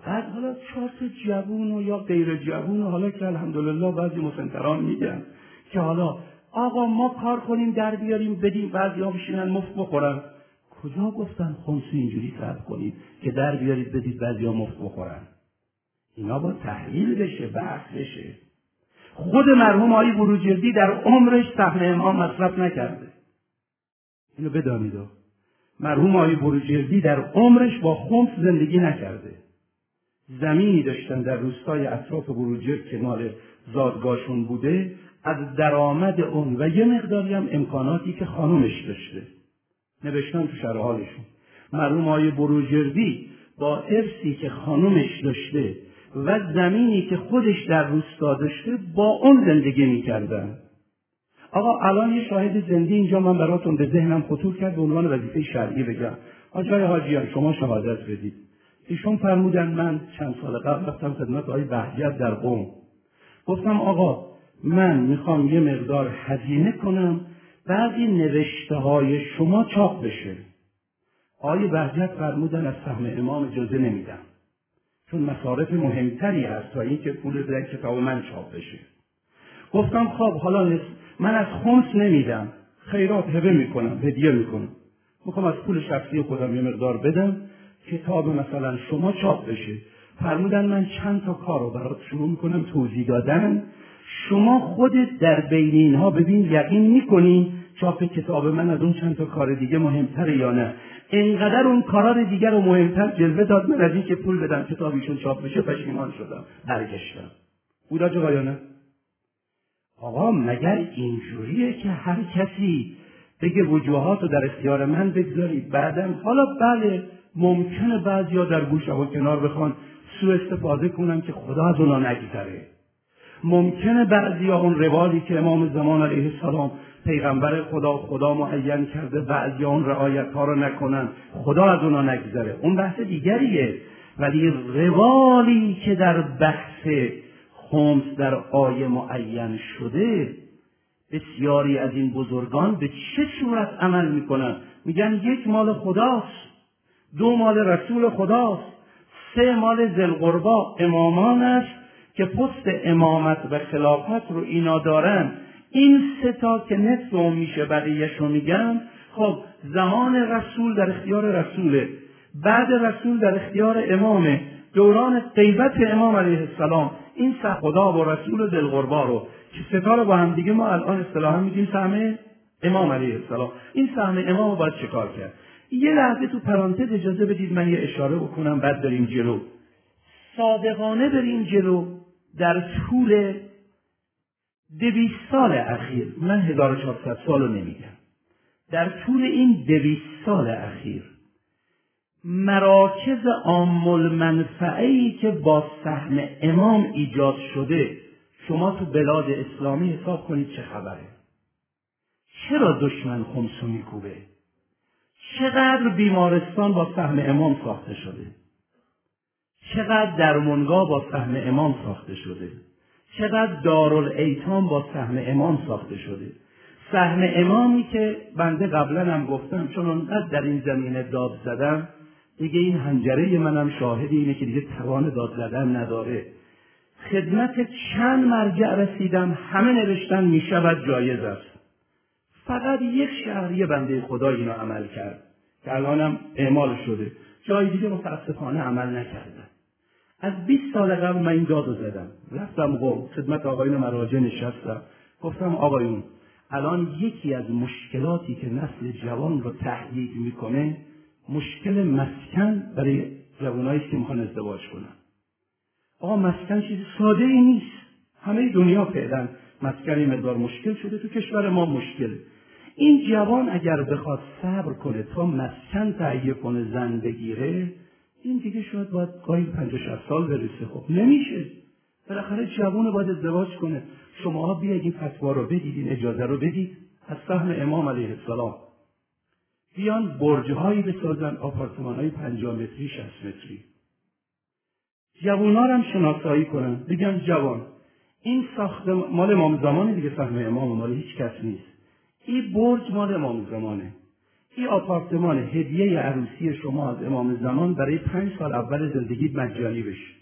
بعد حالا 4 تا جوون و یا غیر جوون، حالا که الحمدلله بعضی مسنتران میگن که حالا آقا ما کار کنیم در بیاریم بدیم، بعضی ها بشینن مفت بخورن. کجا گفتن خمس اینجوری صرف کنید که در بیارید بدید بعضی ها مفت بخورن؟ اینا با تحلیل بشه، بحث بشه. خود مرحوم آقای بروجردی در عمرش سهم امام مصرف نکرده، اینو بدانید. مرحوم آقای بروجردی در عمرش با خمس زندگی نکرده. زمینی داشتن در روستای اطراف بروجرد که مال زادگاهشون بوده، از درآمد اون و یه مقداری هم امکاناتی که خانومش داشته نوشتن تو شرح حالشون. مرحوم آقای بروجردی با ارثی که خانومش داشته و زمینی که خودش در روستا داشته با اون زندگی میکردن. آقا الان یه شاهد زنده اینجا من براتون به ذهنم خطور کرد به عنوان وظیفه شرعی بگم. آقای حاجیان شما شهادت بدید. ایشون فرمودن من چند سال قبل رفتم خدمت آقای بهجت در قم. گفتم آقا من میخوام یه مقدار هزینه کنم بعضی نوشته های شما چاپ بشه. آقای بهجت فرمودن از سهم امام اجازه نمیدم، چون مصارف مهمتری هست تا اینکه پول بدن کتاب من چاپ بشه. گفتم خب حالا من از خمس نمیدم، خیرات هبه میکنم، هدیه میکنم، میخوام از پول شخصی خودم یه مقدار بدم کتاب مثلا شما چاپ بشه. فرمودن من چند تا کار رو برات شروع میکنم توضیح دادن، شما خودت در بین اینها ببین یقین میکنین چاپ کتاب من از اون چند تا کار دیگه مهمتره یا نه. اینقدر اون کارا دیگر رو مهمتر جلوه داد، من از این که پول بدم کتابیشون چاپ بشه پشیمان شدم، برگشتم. بودا چه یا نه؟ آقا مگر اینجوریه که هر کسی بگه وجوهات رو در اختیار من بگذارید بعدم حالا بله ممکنه بعضیا در گوشه و کنار بخوان سوء استفاده کنن که خدا از اونا نگذره. ممکنه بعضیا اون روالی که امام زمان علیه السلام پیغمبر خدا معین کرده بعضیا اون رعایت ها رو نکنن، خدا از اونا نگذره، اون بحث دیگریه. ولی روالی که در بحث خمس در آیه معین شده، بسیاری از این بزرگان به چه صورت عمل میکنن؟ میگن 1 مال خداست، 2 مال رسول خداست، 3 مال ذی القربا امامان است که پست امامت و خلافت رو اینا دارن. این 3 تا که نصف اون میشه بقیه‌اش رو میگن خب زمان رسول در اختیار رسوله، بعد رسول در اختیار امامه، دوران غیبت امام علیه السلام این خدا و رسول و ذی القربا رو که 3 تا رو با هم دیگه ما الان اصطلاحا میگیم سهم امام علیه السلام. این سهم امام رو باید چیکار کرد؟ یه لحظه تو پرانتز اجازه بدید من یه اشاره بکنم بعد بریم جلو. صادقانه بریم جلو. در طول 200 سال اخیر، من 1400 سال رو نمیگم، در طول این 200 سال اخیر مراکز عام المنفعه‌ای که با سهم امام ایجاد شده شما تو بلاد اسلامی حساب کنید چه خبره. چرا دشمن خمسو میکوبه؟ چقدر بیمارستان با سهم امام ساخته شده، چقدر درمانگاه با سهم امام ساخته شده، چقدر دارالایتام با سهم امام ساخته شده. سهم امامی که بنده قبلا هم گفتم چون اونقدر در این زمینه داد زدم دیگه این حنجره منم شاهد اینه که دیگه توان داد زدن نداره. خدمت چند مرجع رسیدم، همه نوشتن میشود جایز است. فقط یک شهری بنده خدا اینو عمل کرد که الانم اعمال شده، جای دیگه متاسفانه عمل نکردن. از 20 سال قبل من این دادو زدم، رفتم قم خدمت آقایون مراجع نشستم، گفتم آقایون الان یکی از مشکلاتی که نسل جوان رو تهدید میکنه مشکل مسکن برای جوانایی که میخوان ازدواج کنن. آقا مسکن چیز ساده ای نیست، همه دنیا فعلا مسکن مقدار مشکل شده، تو کشور ما مشکل. این جوان اگر بخواد صبر کنه تا مسکن تهیه کنه زن بگیره، این دیگه شاید باید گاهی 50-60 سال برسه. خب نمیشه، بالاخره جوان باید ازدواج کنه. شماها بیاید این فتوا رو بدید، این اجازه رو بدید از سهم امام علیه السلام، بیان برج‌هایی بسازن، آپارتمان‌های 50 متری 60 متری، جوونا رو هم شناسایی کنن، بگن جوان این ساخت مال امام زمانه دیگه، سهم امام مال هیچ کس نیست، این برج مال امام زمانه، این آپارتمان هدیه عروسی شما از امام زمان برای 5 سال اول زندگیت مجانی بشه.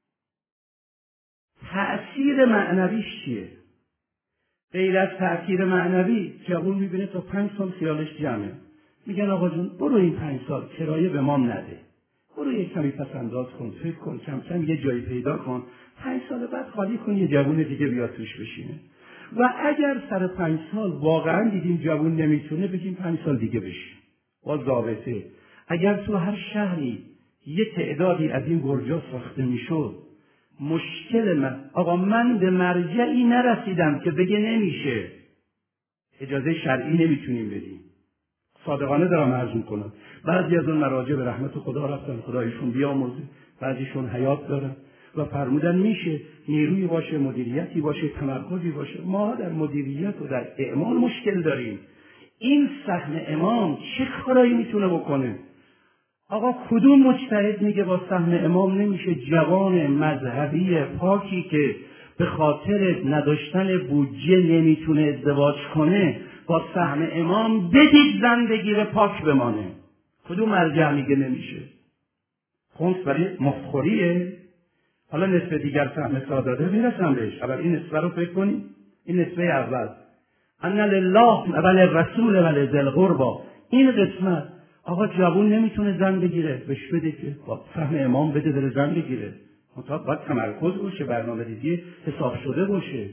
تأثیر معنویش چیه؟ غیر از تأثیر معنوی، جوان میبینه تا 5 سال خیالش جمعه، میگن آقا جون برو این 5 سال کرایه به ما نده، برو یک کمی پس انداز کن، فکر کن، کم کم یه جایی پیدا کن، 5 سال بعد خالی کن یه جوان دیگه بیاد توش بشینه. و اگر سر 5 سال واقعا دیدیم جوان نمیتونه، بگیم 5 سال دیگه بشین. با ضابطه اگر تو هر شهری یه تعدادی از این برجا ساخته میشد، مشکل من به مرجعی نرسیدم که بگه نمیشه، اجازه شرعی نمیتونیم بدیم. صادقانه دارم عرض میکنم، بعضی از اون مراجع به رحمت خدا رفتن، خدایشون بیامرزه، بعضیشون حیات دارن و فرمودن میشه، نیروی باشه، مدیریتی باشه، تمرکزی باشه. ما در مدیریت و در اعمال مشکل داریم. این سهم امام چه کارایی میتونه بکنه؟ آقا کدوم مجتهد میگه با سهم امام نمیشه؟ جوان مذهبی پاکی که به خاطر نداشتن بودجه نمیتونه ازدواج کنه، با سهم امام بدید زن بگیره پاک بمانه. کدوم مرجع میگه نمیشه؟ خمس برای مفتخوریه؟ حالا نصف دیگر سهم ساداده میرسم بهش. اول این نصف رو فکر کنیم. این نصف اول ان لله و للرسول و لذی القربی، این قسمت آقا جوون نمیتونه زن بگیره، بهش بده که با سهم امام بده بره زن بگیره. منتها باید تمرکز باشه، برنامه ریزی حساب شده باشه.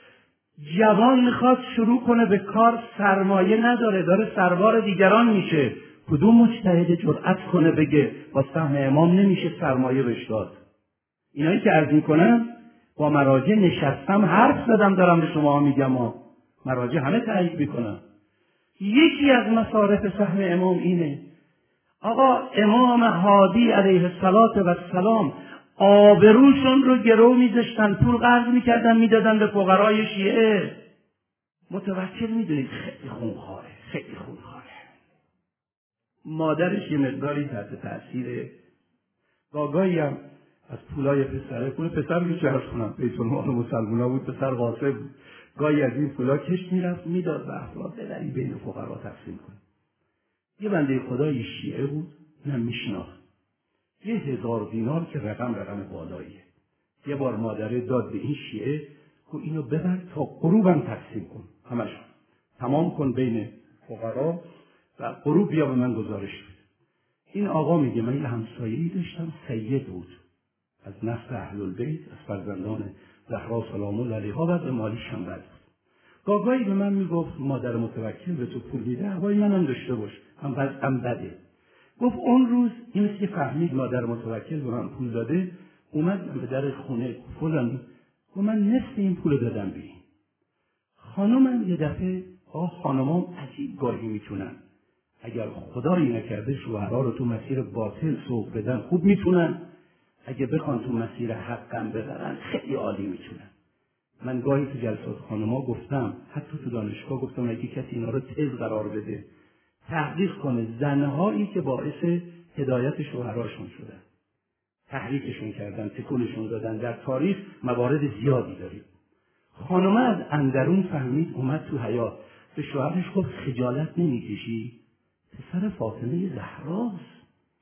جوان میخواد شروع کنه به کار، سرمایه نداره، داره سربار دیگران میشه. کدوم مجتهد جرأت کنه بگه با سهم امام نمیشه سرمایه بهش داد؟ اینایی که عرض میکنم با مراجع نشستم، حرف زدم، دارم به شما میگم، مراجع همه تایید میکنن. یکی از مصارف سهم امام اینه. آقا امام هادی علیه السلام آبروشون رو گرو میذاشتن، پول قرض میکردن میدادن به فقرای شیعه. متوکل میدونید خیلی خونخواره، خیلی خونخواره. مادرش یه مقداری تحت تأثیر، گاگایی هم از پولای پسره، پول پسر رو چه عرض کنم، بیت المال مسلمونا بود، پسر قاسم بود، گاهی از این پولا کش میرفت میداد به افراد ببری بین فقرا تقسیم کنه. یه بنده خدای شیعه بود، نه میشناخت، 1000 دینار که رقم بالاییه. یه بار مادره داد به این شیعه که اینو ببر تا غروبم تقسیم کن، همشون تمام کن بین فقرا و غروب بیا به من گزارش بده. این آقا میگه من یه همسایه‌ای داشتم، سید بود، از نسل اهل البیت، از فرزندان زهرا سلام الله علیها، و مالیش هم بد بود. گاگایی به من میگفت مادر متوکل به تو پول میده، هوای منم داشته باش، هم بده. گفت اون روز این مثل که فهمید مادر متوکل به من پول داده، اومد به در خونه فلان، و من نصف این پول دادم به این خانمم. یه دفعه خانمام عجیب گاهی میتونن، اگر خدایی نکرده شوهرها رو تو مسیر باطل سوق بدن خوب میتونن، اگه بخوان تو مسیر حقم ببرن خیلی عالی میتونن. من گاهی تو جلسات خانم‌ها گفتم، حتی تو دانشگاه گفتم اگه کسی اینا رو تز قرار بده، تحقیق کنه زنهایی که باعث هدایت شوهراشون شدن، تحریکشون کردن، تکونشون دادن، در تاریخ موارد زیادی داریم. خانمه از اندرون فهمید، اومد تو حیاط به شوهرش گفت خجالت نمیکشی؟ پسر فاطمه زهراست،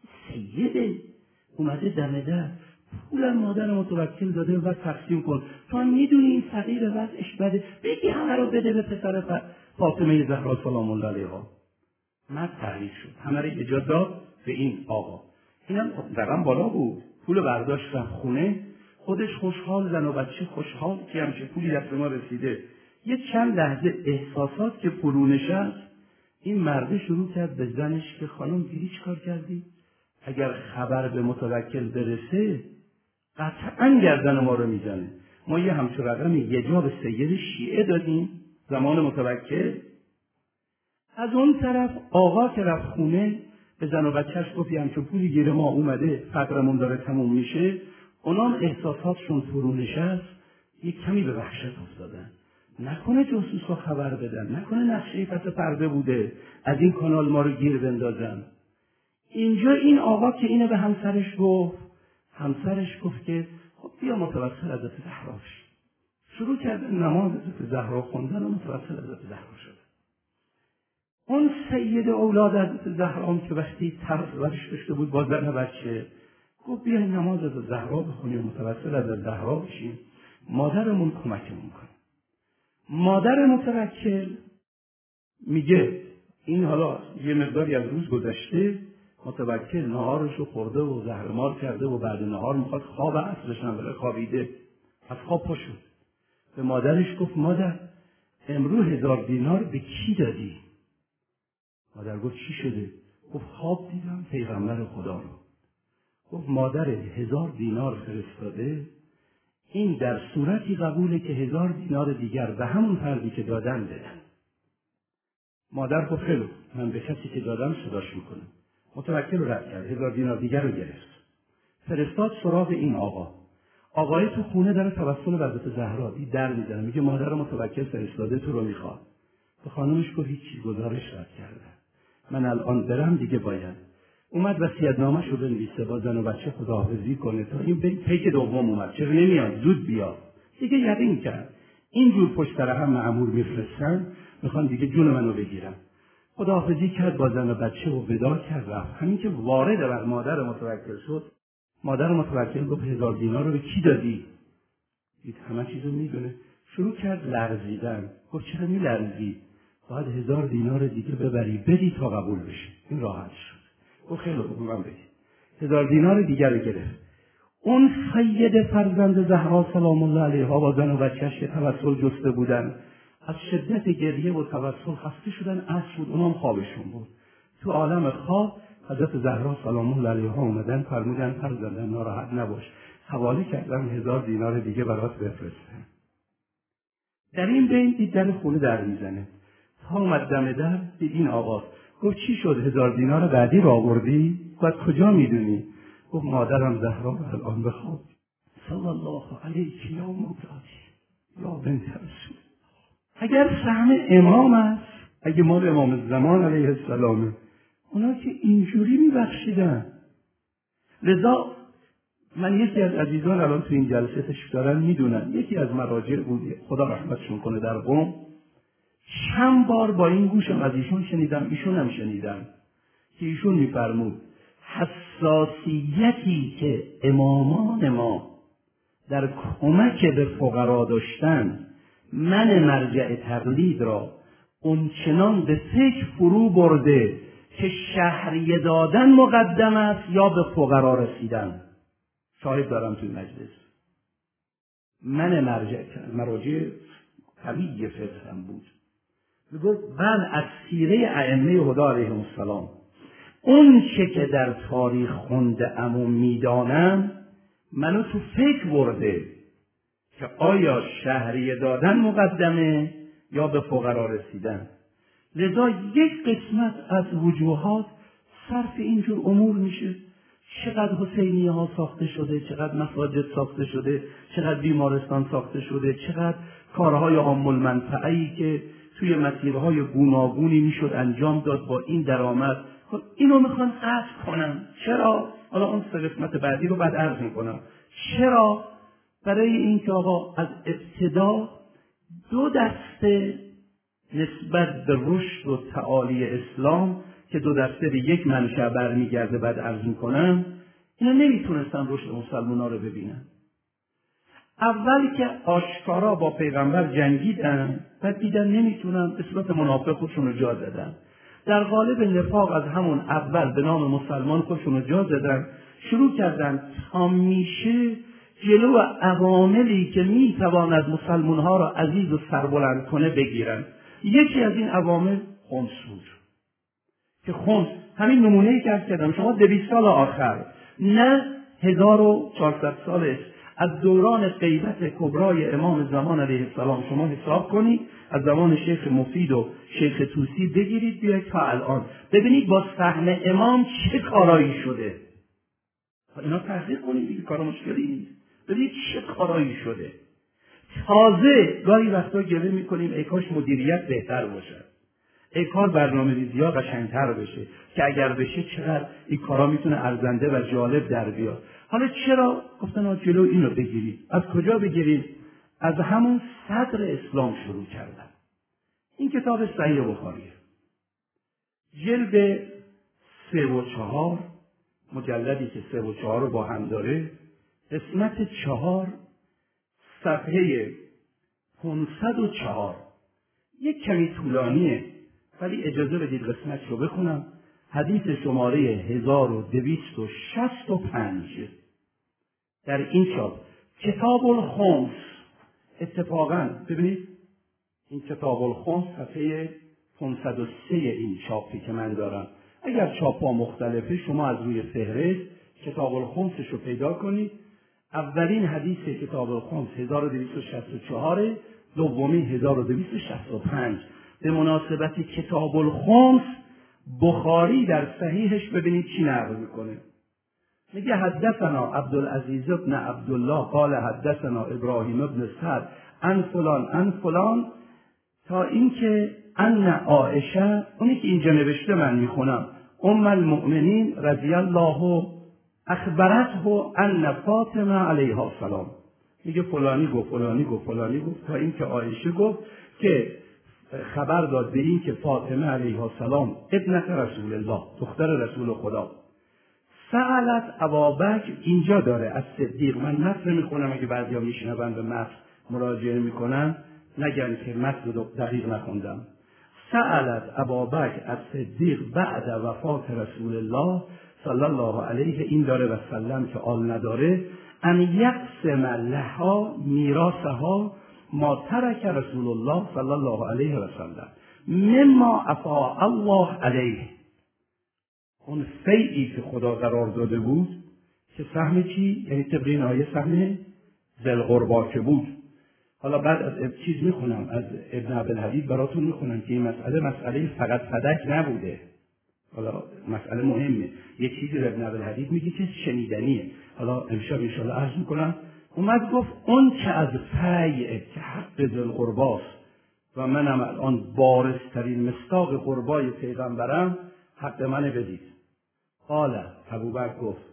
سیده، اومده دم در، پولم مادر متوکل داده و تقسیم کن، تو هم میدونی این فقیر وضعش بده، بگی همه رو بده به پسر فاطمه زهرا سلام الله علیها. مرد تحریک شد، همه رو اجازه داد به این آقا. اینم رقم بالا بود، پول برداشت رفت خونه، خودش خوشحال، زن و بچه خوشحال که همچه پولی دست ما رسیده. یه چند لحظه احساسات که فرو نشست، این مرد شروع کرد به زنش که خانم دیدی چی کار کردی؟ اگر خبر به متوکل برسه قطعا گردن ما رو میزنه. ما یه همچون رقمی یه جا به سید شیعه دادیم زمان متوکل. از اون طرف آقا که رفت خونه به زن و بچهش گفت همچون پولی گیر ما اومده، فقرمون داره تموم میشه. اونام احساساتشون فرو نشست، یک کمی به وحشت افتادن. نکنه جاسوسا خبر بدن، نکنه نقشه پس پرده بوده از این کانال ما رو گیر بندازن. اینجا این آقا که اینو به همسرش گفت که خب بیا متوسل حضرت زهرا بشی. شروع کرده نماز حضرت زهرا خوندن و متوسل حضرت زهرا شد. اون سید اولاد از زهرا که وقتی پرورش داشته بود با زن و بچه، گفت بیاین نماز از زهرا بخونیم، متوسل از زهرا بشیم، مادرمون کمکمون کنه. مادر متوکل میگه این حالا یه مقداری از روز گذشته، متوکل نهارشو خورده و زهرمار کرده و بعد نهار میخواد خواب عصرش هم بره، خوابیده، از خواب پا شد. به مادرش گفت مادر امروز 1000 دینار به کی دادی؟ مادر گفت چی شده؟ گفت خواب دیدم پیغمبر خدا رو. گفت مادر 1000 دینار فرستاده، این در صورتی قبوله که 1000 دینار دیگر به همون فردی که دادن بدن. مادر گفت خیلی من به کسی که دادم صداش میکنم. متوکل رو رد کرد، 1000 دینار دیگر رو گرفت، فرستاد سراغ این آقا. آقای تو خونه داره توسل به حضرت زهرا، در میزنه، میگه مادر متوکل فرستاده تو رو میخواد. به خانمش گفت هیچی، گزارش رد کرده، من الان برم دیگه باید. اومد وصیت‌نامه‌ش رو بنویسه، با زن و بچه خداحافظی کنه تا این پیک دوم اومد، چرا نمیاد زود بیاد دیگه. یقین کرد اینجور پشت سر هم مأمور میفرستن، میخوان دیگه جون منو بگیرن. خداحافظی کرد با زن و بچه و ودا کرد رفت. همین که وارد بر مادر متوکل شد، مادر متوکل گفت 1000 دینار رو به کی دادی؟ دید همه چیزو میدونه، شروع کرد لرزیدن. گفت چرا میلرزی؟ باید 1000 دینار دیگه ببری بدی تا قبول بشه. این راحت شد. گفت خیلی خوب من بدی. 1000 دینار دیگر رو گرفت. اون سید فرزند زهرا سلام الله علیها با زن و بچه‌اش که توسل جسته بودن، از شدت گریه و توسل خسته شدن، عصر بود، اونم خوابشون بود. تو عالم خواب حضرت زهرا سلام الله علیها اومدن فرمودن فرزندم ناراحت نباش، حواله کردم 1000 دینار دیگه برات بفرستم. در این بین دید در خونه در میزنه. تا اومد دم در دید این آقا. گفت چی شد 1000 دینار بعدی رو آوردی؟ گفت کجا میدونی؟ گفت مادرم زهرا الان بخواب. صلی الله علیک یا مولاتي یا بنت رسول. اگر سهم امام است، اگه مال امام زمان علیه السلامه، اونا که اینجوری میبخشیدن. لذا من یکی از عزیزان الان تو این جلسه تشریف دارن میدونن، یکی از مراجع بود، خدا رحمتشون کنه، در قم چند بار با این گوشم از ایشون شنیدم، ایشون هم شنیدم که ایشون میفرمود حساسیتی که امامان ما در کمک به فقرا داشتن، من مرجع تقلید را اونچنان به فکر فرو برده که شهریه دادن مقدم است یا به فقرا رسیدن. شاهد دارم توی مجلس. من مراجع قوی فقهم بود. میگفت من از سیره ائمه هدا علیهم السلام اون چه که در تاریخ خونده‌ام و میدانم منو تو فکر برده که آیا شهریه دادن مقدمه یا به فقرا رسیدن. لذا یک قسمت از وجوهات صرف اینجور امور میشه. چقدر حسینیه ها ساخته شده، چقدر مساجد ساخته شده، چقدر بیمارستان ساخته شده، چقدر کارهای عام المنفعه‌ای که توی مسیرهای گوناگونی میشد انجام داد با این درآمد. خب اینو میخوان قطع کنن. چرا؟ حالا اون سه قسمت بعدی رو بعد عرض میکنم. چرا؟ برای اینکه آقا از ابتدا دو دسته نسبت به رشد و تعالی اسلام که دو دسته به یک منشأ برمیگرده، بعد عرض میکنم، اینا نمیتونستن رشد مسلمان‌ها رو ببینن. اول که آشکارا با پیغمبر جنگیدن، بعد دیدن نمیتونن، به صورت منافق خودشون رو جا دادن. در قالب نفاق از همون اول به نام مسلمان خودشون رو جا دادن، شروع کردن تا میشه جلو عواملی که میتواند مسلمان‌ها را عزیز و سربلند کنه بگیرن. یکی از این عوامل خنث بود که خنث همین نمونه‌ای که عرض کردم، شما 200 سال آخر، نه 1400 سال است، از دوران غیبت کبرای امام زمان علیه السلام شما حساب کنید، از زمان شیخ مفید و شیخ طوسی بگیرید بیاید تا الان، ببینید با سهم امام چه کارایی شده. اینا تحقیق کنید دیگه، کار مشکلی نیست. ببینید چه کارایی شده. تازه گاهی وقتا گله میکنیم ای کاش مدیریت بهتر باشه، ای کار برنامه‌ریزی‌ها قشنگتر بشه که اگر بشه چقدر این کارا میتونه ارزنده و جالب در بیاد. حالا چرا گفتن جلو اینو بگیرید؟ از کجا بگیرید؟ از همون صدر اسلام شروع کردن. این کتاب صحیح بخاریه. جلد 3 و 4، مجلدی که 3 و 4 رو با هم داره، قسمت 4 صفحه 504. یک کمی طولانیه ولی اجازه بدید قسمت رو بخونم. حدیث شماره 1265 در این چاپ، کتاب الخمس. اتفاقا ببینید این کتاب الخمس صفحه 503 این چاپی که من دارم. اگر چاپ ها مختلفه شما از روی فهرست کتاب الخمسش رو پیدا کنید. اولین حدیث کتاب الخمس 1264، دومی 1265. به مناسبت کتاب الخمس بخاری در صحیحش ببینید چی نقل میکنه. میگه حدثنا عبدالعزیز ابن عبدالله قال حدثنا ابراهیم ابن سعد عن فلان تا اینکه ان عایشه، اونی که اینجا نوشته من میخونم، ام المؤمنین رضی الله اخبرته ان فاطمه علیها السلام. میگه فلانی گفت تا اینکه عایشه گفت که خبر داد به این که فاطمه علیها السلام ابنت رسول الله، دختر رسول خدا، سألت ابابکر. اینجا داره از صدیق، من متن میخونم اگه بعضیا میشنون به متن مراجعه میکنن نگن که متن رو دقیق نخوندم. سألت ابابکر از صدیق بعد وفات رسول الله صلی الله علیه این داره و سلم که آل نداره، ان یقسم لها میراثها ما ترک رسول الله صلی الله علیه و سلم مما افاء الله علیه. اون فیعی که خدا قرار داده بود که سهم چی؟ یعنی طبق این آیه سهم ذی القربی که بود. حالا بعد از چیز میخونم، از ابن عبدالحدید براتون میخونم که این مسئله فقط فدک نبوده. حالا مسئله مهمه، یه چیزی رو ابن عبدالحدید میگه که شنیدنیه. حالا امشب انشاءالله عرض میکنم. اومد گفت اون که از فیعه که حق ذی القرباست و منم الان بارزترین مصداق قربای پیغمبرم، حق منه بدید. قال ابوبکر گفت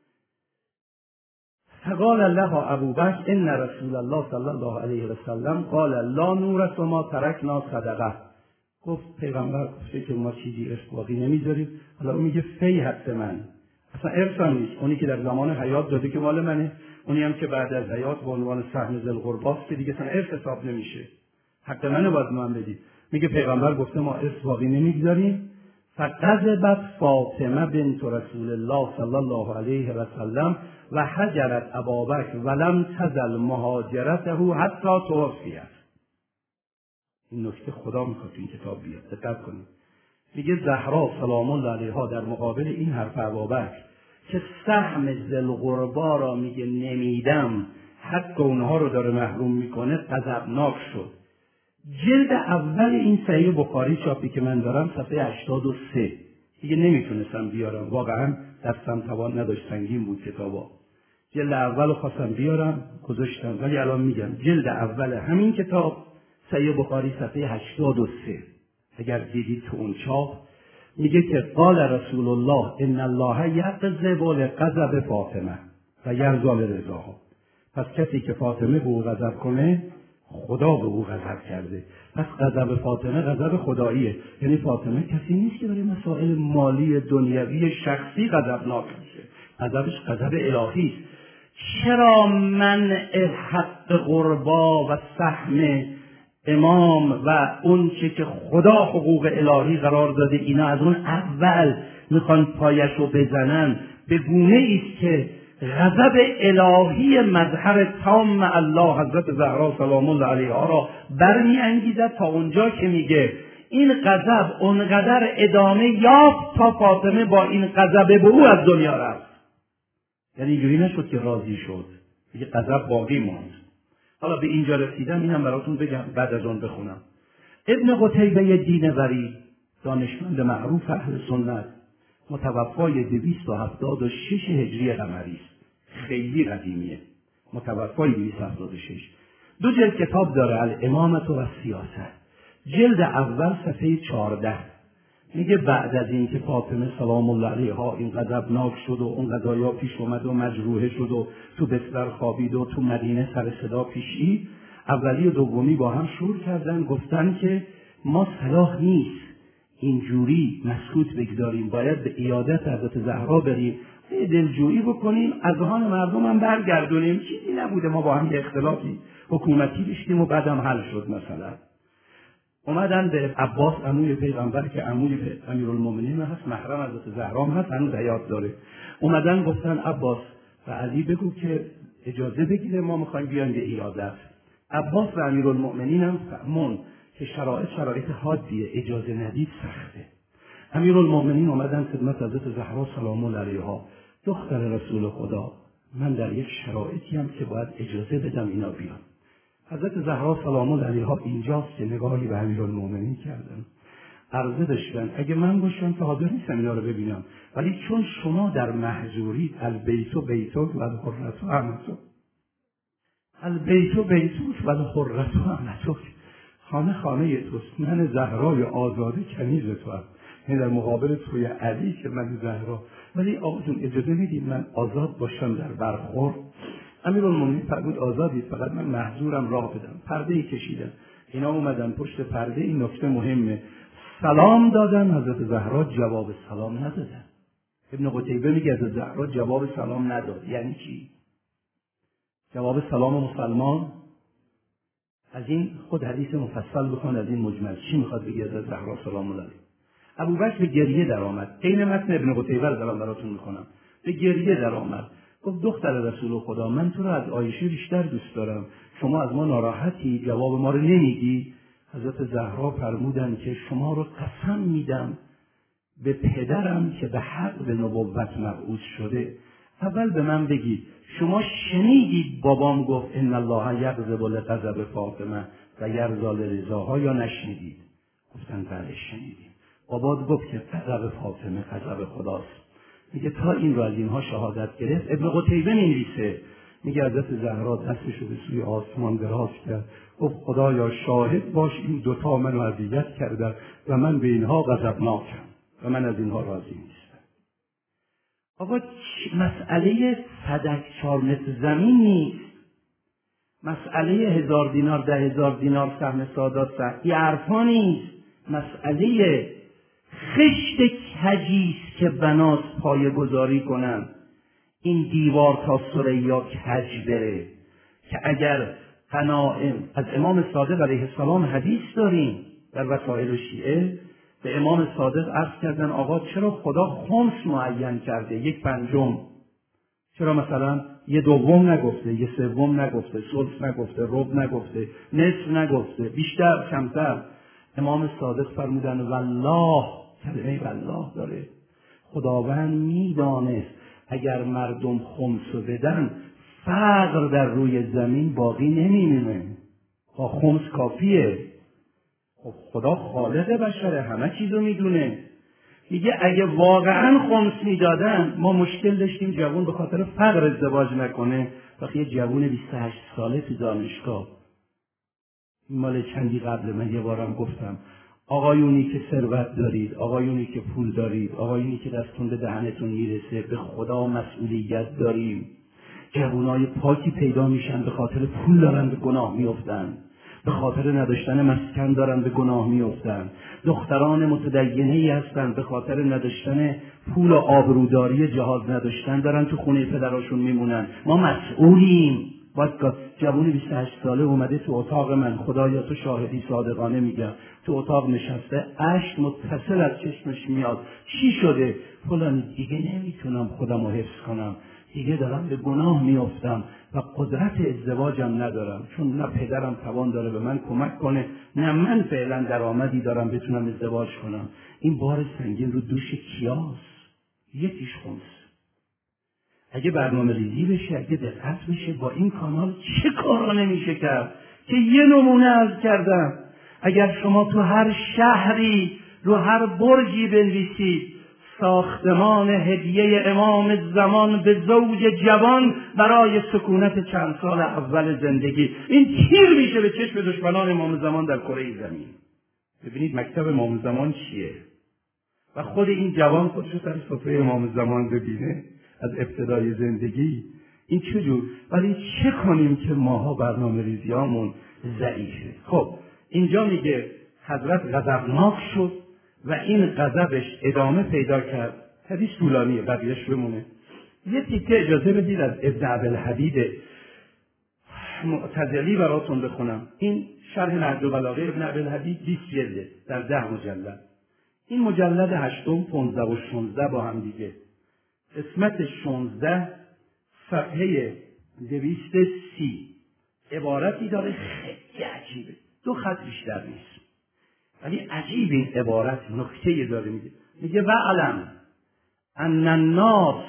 فقال لها ابوبکر ان رسول الله صلی الله علیه و سلم قال لا نورث ما ترکنا صدقه. گفت پیغمبر گفته که ما چیزی ارث باقی نمیذاریم. حالا اون میگه فی حق من، اصلا ارث هم نیست. اونی که در زمان حیات داده که مال منه، اونی هم که بعد از حیات به عنوان سهم ذی القرباست که دیگه اصلا ارث حساب نمیشه، حق منو باید من بدید. میگه پیغمبر گفته ما ارث باقی نمیذاریم. فغضبت فاطمه بنت رسول الله صلی الله علیه و سلم و هجرت ابابکر ولم تزل مهاجرته حتی توفیت. این نکته خدا میخواد این کتاب بیاد، دقت کنید. میگه زهرا سلام الله علیها در مقابل این حرف ابابکر که سهم ذی القربی را میگه نمیدم، حق اونها رو داره محروم میکنه، غضبناک شد. جلد اول این صحیح بخاری چاپی که من دارم صفحه 83 دیگه نمیتونستم بیارم، واقعا دستم توان نداشت، سنگین بود کتابا. جلد اول خواستم بیارم گذاشتم، ولی الان میگم جلد اول همین کتاب صحیح بخاری صفحه 83 اگر دیدید تو اون چاپ میگه که قال رسول الله ان الله یغضب لغضب فاطمه و یرضی لرضاها. پس کسی که فاطمه به او غضب کنه خدا به او غضب کرده. پس غضب فاطمه غضب خداییه، یعنی فاطمه کسی نیست که برای مسائل مالی دنیوی شخصی غضبناک میشه، غضبش غضب الهی است. چرا منع حق قربا و سهم امام و اون چه که خدا حقوق الهی قرار داده اینا از اون اول میخوان پایش رو بزنن، به گونه است که غضب الهی مظهر تام الله حضرت زهرا سلام الله علیها را برمی انگیزد تا اونجا که میگه این غضب اونقدر ادامه یافت تا فاطمه با این غضب به او از دنیا رفت. یعنی اینجوری نشد که راضی شد، میگه غضب باقی ماند. حالا به اینجا رسیدم، اینم براتون بگم بعد از اون بخونم. ابن قتیبه دینوری، دانشمند معروف اهل سنت، متوفای 276 هجری قمری است، خیلی قدیمیه، متوفای 276. 2 جلد کتاب داره، الامامة و سیاست. جلد اول صفحه 14 میگه بعد از این که فاطمه سلام الله علیها این غضبناک شد و اون قضایا پیش اومد و مجروحه شد و تو بستر خوابید و تو مدینه سر صدا پیشی، اولی و دومی با هم شور کردن، گفتن که ما صلاح نیست اینجوری مسکوت بگذاریم، باید به عیادت حضرت زهرا بریم، دلجویی بکنیم، اذهان مردم هم برگردونیم. چیزی نبوده، ما با هم یه اختلافی حکومتی داشتیم و بعدم حل شد. مثلا اومدن به عباس عموی پیغمبر که عموی امیرالمومنین هست، محرم حضرت زهرا هست، هنوز حیات داره، اومدن گفتن عباس و علی بگو که اجازه بگیره، ما میخوایم بیایم به عیادت. عباس و امیرالمومنین هم فهمون که شرایط حادیه، اجازه ندید سخته. امیرالمومنین اومدن خدمت حضرت زهرا سلام الله علیها، دختر رسول خدا، من در یک شرایطی هم که باید اجازه بدم اینا بیان. حضرت زهرا سلام الله علیها اینجاست که نگاهی به امیرالمومنین کردن، عرضه داشتن اگه من باشم که حاضر نیستم اینا رو ببینم، ولی چون شما در محظورید، البیت بیتک و الحرة امتک، البیت بیتک و الحرة امتک، خانه خانه توست، من زهرای آزاده کنیز تو هم، یعنی در مقابل توی علی که من زهرا، ولی آقایون اجازه میدید من آزاد باشم در برخورد. امیرالمومنین فرمود آزادید، فقط من محظورم، راه بدم. پرده کشیدن، اینا اومدن پشت پرده. این نکته مهمه، سلام دادن، حضرت زهرا جواب سلام ندادن. ابن قتیبه میگه حضرت زهرا جواب سلام نداد. یعنی چی؟ جواب سلام مسلمان از این خود حدیث مفصل بکن، از این مجمل چی میخواد بگه حضرت زهرا سلام الله علیها؟ ابوبکر به گریه در آمد، عین متن ابن قتیبه رو دارم براتون میخونم، به گریه در آمد، گفت دختر رسول خدا، من تو رو از عایشه بیشتر دوست دارم، شما از ما ناراحتی، جواب ما رو نمیدی؟ حضرت زهرا فرمودن که شما رو قسم میدم به پدرم که به حق به نبوت مبعوث شده، اول به من بگید شما شنیدید بابام گفت ان الله یغضب لغضب فاطمه و یرضی لرضاها، یا نشنیدید؟ گفتن بله شنیدیم. بابات گفت که غضب فاطمه غضب خداست. میگه تا این رو از اینها شهادت گرفت. ابن قتیبه می‌نویسه، میگه حضرت زهرا دستشو به سوی آسمان دراز کرد، گفت خدایا شاهد باش این دوتا منو اذیت کردن و من به اینها غضبناکم و من از اینها راضی نیستم. آقا مسئله صدک 4 متر زمین نیست، مسئله 1000 دینار 10,000 دینار سهم سادات سهم، این حرفا نیست، مسئله خشت کجیست که بناس پایه گذاری کنن این دیوار تا ثریا کج بره. که اگر غنائم، از امام صادق علیه السلام حدیث داریم در وسائل شیعه، به امام صادق عرض کردن آقا چرا خدا خمس معین کرده، 1/5، چرا مثلا 1/2 نگفته، 1/3 نگفته، ثلث نگفته، ربع نگفته، نصف نگفته، بیشتر کمتر؟ امام صادق فرمودن والله، کلمه والله داره، خداوند میدانست اگر مردم خمسو بدن فقر در روی زمین باقی نمیمونه، با خمس کافیه. خب خدا خالق بشره، همه چیزو میدونه. میگه اگه واقعا خمس میدادن، ما مشکل داشتیم جوون به خاطر فقر ازدواج نکنه. وقتی یه جوون 28 ساله تو دانشگاه، مال چندی قبل من یه بارم گفتم، آقایونی که ثروت دارید، آقایونی که پول دارید، آقایونی که دستتون به دهنتون میرسه، به خدا مسئولیت داریم. جوانای پاکی پیدا میشن به خاطر پول دارن به گناه میافتن، به خاطر نداشتن مسکن دارن به گناه میافتن. دختران متدینه‌ای هستن به خاطر نداشتن پول و آبروداری جهاز نداشتن دارن تو خونه پدراشون میمونن. ما مسئولیم. باید جوون 28 ساله اومده تو اتاق من، خدایا تو شاهدی صادقانه میگم، تو اتاق نشسته، اشک متصل از چشمش میاد، چی شده؟ فلان، دیگه نمیتونم خودم رو حفظ کنم، دیگه دارم به گناه میافتم و قدرت ازدواجم ندارم، چون نه پدرم توان داره به من کمک کنه، نه من فعلا درآمدی دارم بتونم ازدواج کنم. این بار سنگین رو دوش کیاست؟ یکیش خمس. اگه برنامه ریزی بشه، اگه دقت بشه، با این کانال چه کارا نمیشه کرد که یه نمونه عرض کردم. اگر شما تو هر شهری رو هر برجی بنویسید ساختمان هدیه امام زمان به زوج جوان برای سکونت چند سال اول زندگی، این تیر میشه به چشم دشمنان امام زمان در کره زمین. ببینید مکتب امام زمان چیه و خود این جوان خودش رو سر سفره امام زمان ببینه از ابتدای زندگی این چجور. ولی چه کنیم که ماها برنامه ریزیامون ضعیفه. خب اینجا میگه حضرت غضبناک شد و این غضبش ادامه پیدا کرد. حدیث طولانیه، بقیه‌اش بمونه. یه تیکه اجازه بدید از ابن عبدالحدید معتزلی براتون بخونم. این شرح نهج البلاغه ابن عبدالحدید 20 جلده در 10 مجلد. این مجلد 8، 15 و 16 با هم دیگه. قسمت 16 صفحه 230 عبارتی داره خیلی عجیبه، 2 خط بیشتر نیست، ولی عجیب این عبارت نکته داره. میگه وعلم ان الناس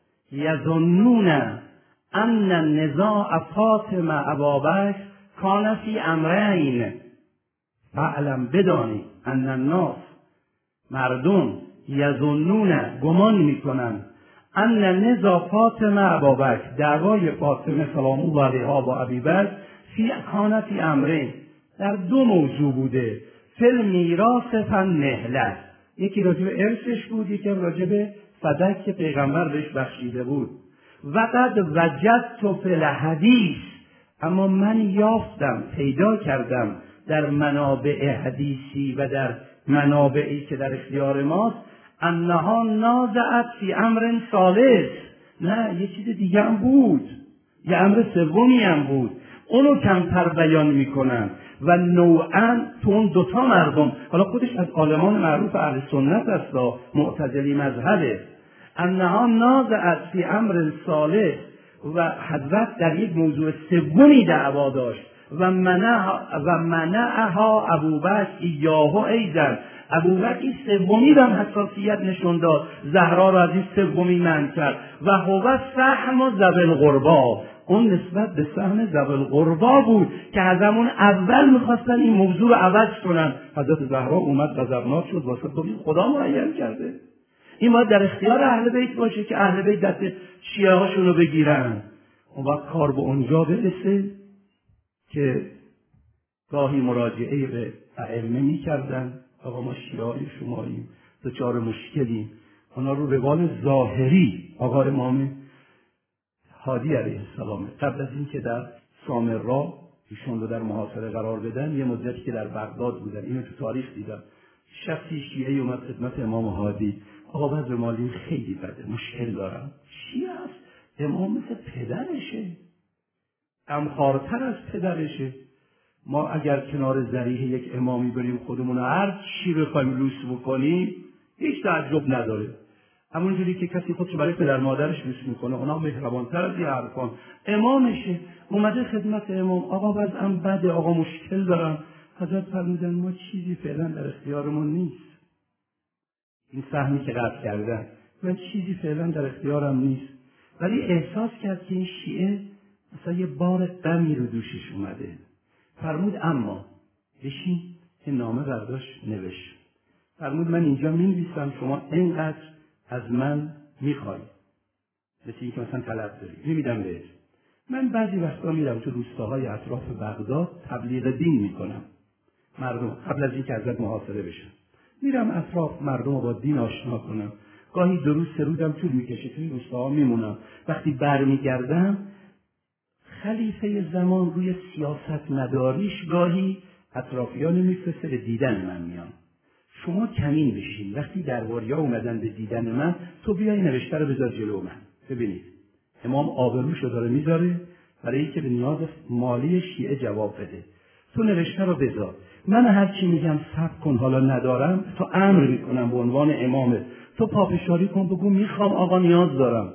یظنون ان نزاع فاطمه ابابکر کان فی امرین. وعلم بدانی ان الناس مردم یظنون گمان میکنن ان نزاع فاطمه ابابکر دعوای فاطمه سلام الله علیها با ابوبکر کان فی امرین در 2 موضوع بوده. فل میراث فن نهله، یکی راجع به ارثش بود، یکی راجع به صدق که پیغمبر بهش بخشیده بود. وقد وجدت فی الحدیث، اما من یافتم پیدا کردم در منابع حدیثی و در منابعی که در اختیار ماست انها نازعت فی امر ثالث، نه یه چیز دیگه هم بود، یه امر سومی هم بود، اونو کمتر بیان میکنن و نوعا تو اون 2 مردم، حالا خودش از عالمان معروف اهل سنت است، معتزلی مذهبه، انها نازعت فی امر ثالث و حضرت در یک موضوع سومی دعوا داشت و منعها ابوبکر ایاه ایضا، ابوبکر این سومی هم حساسیت نشون داد، زهرا را از این سومی منع کرد و هو سهم ذوی القربا، اون نسبت به سهم ذوی القربا بود که از همون اول میخواستن این موضوع رو عوض کنن. حضرت زهرا اومد غضبناک شد، واسه خدا معین کرده این باید در اختیار اهل بیت باشه که اهل بیت دست شیعه هاشون رو بگیرن. اون وقت کار به اونجا برسه که گاهی مراجعه به ائمه میکردن، آقا ما شیعه شماییم، دچار مشکلیم، اونا رو به قول ظاهری آقا امام هادی علیه السلام قبل از این که در سامرا ایشون رو در محاصره قرار بدن، یه مدتی که در بغداد بودن، اینو تو تاریخ دیدم، شخصی شیعه اومد خدمت امام هادی، آقا وضع مالی خیلی بده، مشکل دارم. شیعه است، امام مثل پدرشه، غمخوارتر از پدرشه. ما اگر کنار ذریح یک امامی بریم خودمون هر چی بخوایم لوس بکنیم هیچ تعجب نداره. همونجوری که کسی خودشو برای پدر مادرش لوس میکنه، اونا مهربانتر از این حرفان. امامشه، اومده خدمت امام، آقا وضعم بده، آقا مشکل دارم. حضرت فرمودن ما چیزی فعلا در اختیارمون نیست، این سهمی که قطع کردن من چیزی فعلا در اختیارم نیست، ولی احساس کرد که این شیعه مثلا یه بار غمی رو دوشش اومده. فرمود اما بشین، این نامه برداشت نوشت، فرمود من اینجا می‌نویسم شما اینقدر از من میخوای، مثل این که مثلا طلب داری، میمیدم بهت. من بعضی وقتا میرم تو روستاهای اطراف بغداد تبلیغ دین میکنم، مردم قبل از اینکه ازت محاصره بشن میرم اطراف مردم رو با دین آشنا کنم. گاهی 2 روز 3 روزم طول میکشه توی روستاها میمونم. وقتی برمیگردم خلیفه زمان روی سیاست مداریش گاهی اطرافیان میفرسته به دیدن من میان. شما کمین بشین، وقتی درباریا اومدن به دیدن من تو بیای نوشته رو بذار جلو من. ببینید امام آبروشو داره میذاره برای اینکه به نیاز مالی شیعه جواب بده. تو نوشته رو بذار، من هر چی میگم صبر کن، حالا ندارم تو امر میکنم به عنوان امامت، تو پافشاری کن بگو میخوام آقا نیاز دارم.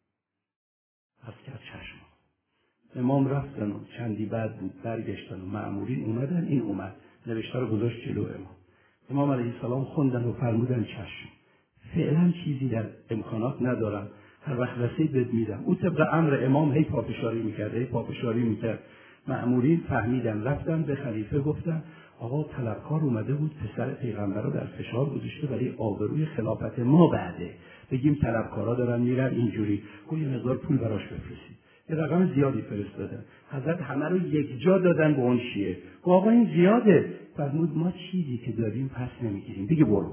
پس کرد چشم. امام رفتن و چندی بعد بود برگشتن و مأمورین اومدن، این اومد نوشته رو گذاشت جلو امام علیه السلام خوندن و فرمودن چشم، فعلا چیزی در امکانات ندارم، هر وقت رسید بهت میدم. او طبق امر امام هی پافشاری میکرد. مأمورین فهمیدن، رفتن به خلیفه گفتن آقا طلبکار اومده بود پسر پیغمبر رو در فشار گذاشته برای آبروی خلافت ما، بعده بگیم طلبکارا دارن میرن اینجوری، گفت یه مقدار پول براش بفرستید. یه رقم زیادی فرستادن، حضرت همه رو یک جا دادن به اون شیعه. گفت آقا این زیاده. فرمود ما چیزی که داریم پس نمیگیریم، دیگه برو.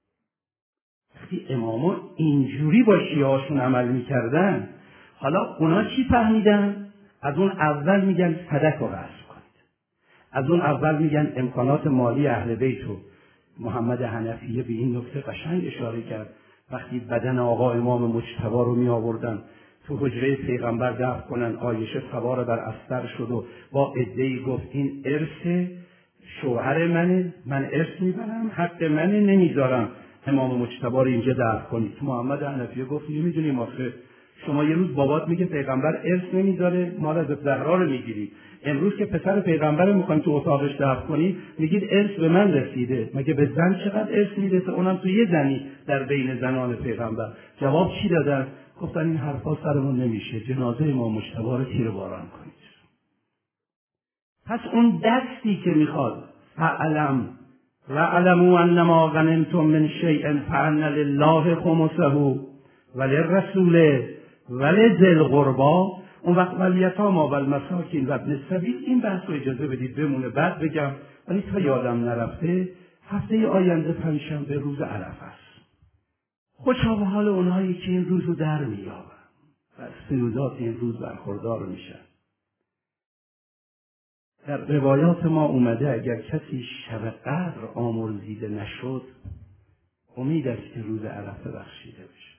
وقتی اماما اینجوری با شیعه هاشون عمل میکردن، حالا اونا چی فهمیدن؟ از اون اول میگن صدق رو رسم کنید، از اون اول میگن امکانات مالی اهل بیت رو محمد حنفیه به این نکته قشنگ اشاره کرد. وقتی بدن آقا امام مجتبی رو می آوردن تو حجره پیغمبر دفن کنن، عایشه سوار بر استر شد و با عده‌ای گفت این ارث شوهر منه، من ارث میبرم، حق منه، نمیذارم امام مجتبی رو اینجا دفن کنید. محمد حنفیه گفت نمیدونیم آخه شما یه روز بابات میگه پیغمبر ارث نمیذاره، مال از زهرا رو میگیرید، امروز که پسر پیغمبر رو میخواین تو اتاقش دفن کنید میگید ارث به من رسیده. مگه به زن چقدر ارث میرسه، اونم تو یه زنی در بین زنان پیغمبر؟ جواب چی دادن؟ گفتن این حرفا سرمون نمیشه، جنازه امام مجتبی رو تیر باران کنید. پس اون دستی که میخواد فعلم وعلموا انما غنمتم من شیء فان لله خمسه وللرسول ولذی القربی، اون وقت والیتامی والمساکین و ابن السبیل. این بحث رو اجازه بدید بمونه بعد بگم، ولی تا یادم نرفته هفته آینده پنجشنبه روز عرفه است. خوشا به حال اونهایی که این روز رو در میابن و از فیوضات این روز برخوردار میشن. در روایات ما اومده اگر کسی شب قدر آمرزیده نشد امید است که روز عرفه بخشیده بشه.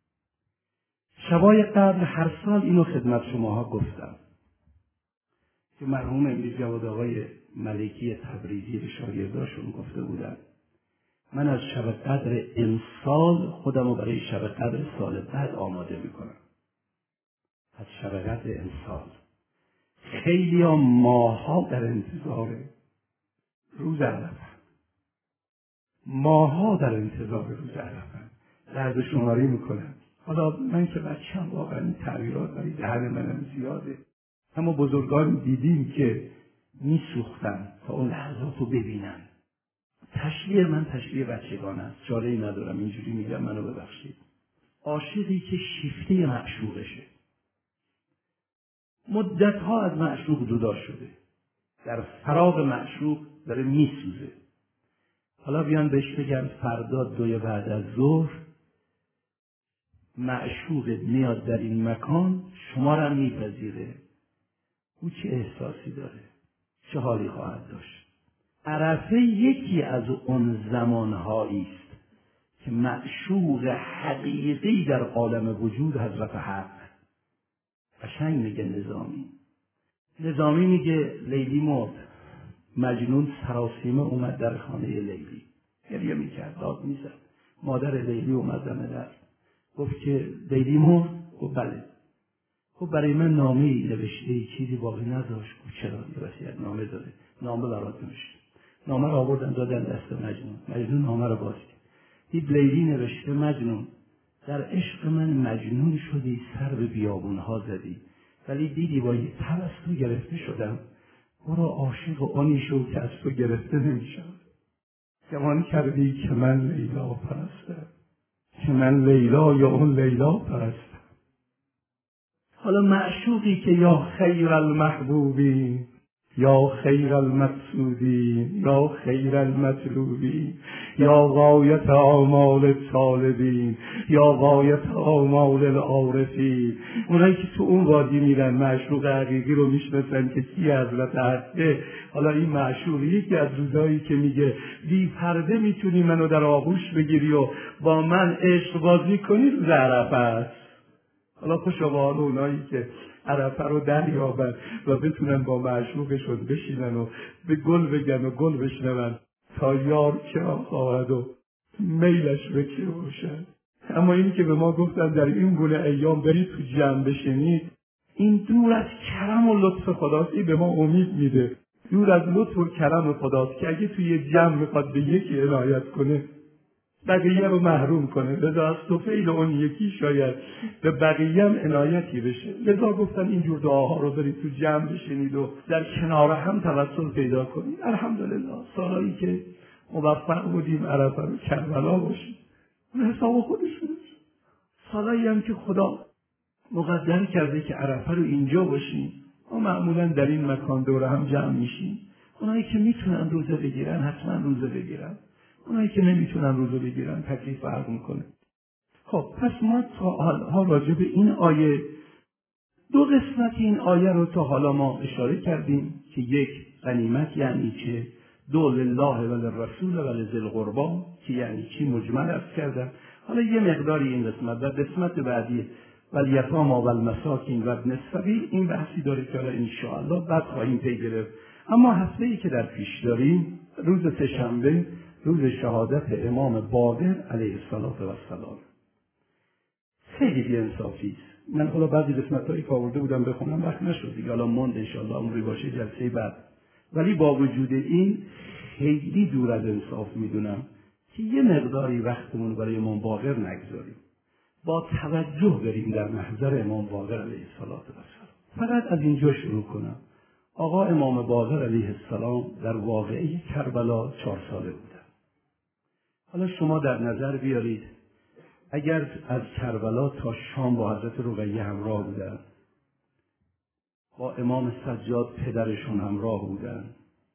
شبای قدر هر سال اینو خدمت شماها گفتم که مرحوم امیر جواد آقای ملکی تبریزی به شاگرداشون گفته بودن من از شب قدر امسال خودم رو برای شب قدر سال بعد آماده میکنم. از شب قدر امسال خیلی ها ماها در انتظار روز عرفه، ماها در انتظار روز عرفه درد شماری میکنن. حالا من که بچه‌ام واقعا این تغییرات برای دهن منم زیاده، اما بزرگان دیدیم که میسوختن تا اون لحظات رو ببینن. تشبیه من تشبیه بچگان است، چاره‌ای ندارم اینجوری میگم، منو ببخشید. عاشقی که شیفته معشوقشه، مدتها از معشوق جدا شده، در فراق معشوق داره میسوزه. حالا بیان بهش بگن فردا 2 بعد از ظهر معشوقت میاد در این مکان، شما را میپذیره، او چه احساسی داره، چه حالی خواهد داشت؟ عرفه یکی از اون زمانهایی است که معشوق حقیقی در عالم وجود حضرت حق. قشنگ میگه نظامی میگه لیلی مرد، مجنون سراسیمه اومد در خانه لیلی، گریه میکرد، داد میزد. مادر لیلی اومد دم در، گفت که لیلی مرد؟ گفت بله. خب برای من نامه‌ای نوشته، چیزی باقی نذاشت؟ گفت چرا؟ یه وصیت نامه داره، نامه برات نوشته. نامه رو آوردن دادن دست مجنون نامه رو باز کرد، دید لیلی نوشته مجنون در عشق من مجنون شدی، سر به بیابونها زدی، ولی دیدی با یه تب از تو گرفته شدم، برو عاشق آنی شو که از تو گرفته نمیشم. گمان کردی که من لیلا پرستم، که من لیلا یا اون لیلا پرستم. حالا معشوقی که یا خیر المحبوبی یا خیر المقصودی یا خیر المطلوبی یا غایت آمال الطالبین یا غایت آمال العارفین، اونایی که تو اون وادی میرن معشوق حقیقی رو میشناسن که کی حضرت حقه. حالا این معشوق یکی از روزایی که میگه بی پرده میتونی منو در آغوش بگیری و با من عشق بازی کنی، روز عرفه است. حالا خوشا به حال اونایی که عرفه رو دریابن و بتونن با معشوقشون بشینن و به گل بگن و گل بشنون تا یار کرا خواهد و میلش به کی روشن. اما این که به ما گفتن در این گونه ایام برید تو جمع بشینید، این دور از کرم و لطف خداست. این به ما امید میده دور از لطف و کرم خداست که اگه توی جمع میخواد به یکی عنایت کنه بقیه رو محروم کنه، لذا از طفیل اون یکی شاید به بقیه هم عنایتی بشه. لذا گفتن اینجور دعاها رو برید تو جمع بشینید و در کنار هم توسل پیدا کنید. الحمدلله سالایی که موفق بودیم عرفه رو کربلا باشیم، اون حساب خودشون. سالایی هم که خدا مقدر کرده که عرفه رو اینجا باشیم، ما معمولا در این مکان دور هم جمع میشیم. اونایی که میتونن روزه بگیرن حتما روزه بگیرن، اونایی که نمیتونن روزه بگیرن تکلیف فرق میکنه. خب پس ما تا حالا راجع به این آیه، 2 قسمت این آیه رو تا حالا ما اشاره کردیم که یک، غنیمت یعنی چه، دو لله و للرسول و لذی القربی که یعنی چی مجمل عرض کردم. حالا یه مقداری این قسمت و قسمت بعدی والیتامی و المساکین و ابن السبیل این بحثی داره که ان شاء الله بعد خواهیم پی گرفت. اما هفته‌ای که در پیش داریم روز سه‌شنبه، روز شهادت امام باقر علیه السلام. خیلی بی‌انصافی است. من حالا بعضی قسمت‌هایی که آورده بودم بخونم وقت نشد دیگه، حالا موند ان شاء الله عمری باشه جلسه بعد. ولی با وجود این خیلی دور از انصاف میدونم که یه مقداری وقتمون برای امام باقر نگذاریم، با توجه بریم در محضر امام باقر علیه السلام. فقط از اینجا شروع کنم. آقا امام باقر علیه السلام در واقعه کربلا 4 ساله بودن. حالا شما در نظر بیارید اگر از کربلا تا شام با حضرت رقیه همراه بودن، با امام سجاد پدرشون همراه بودن،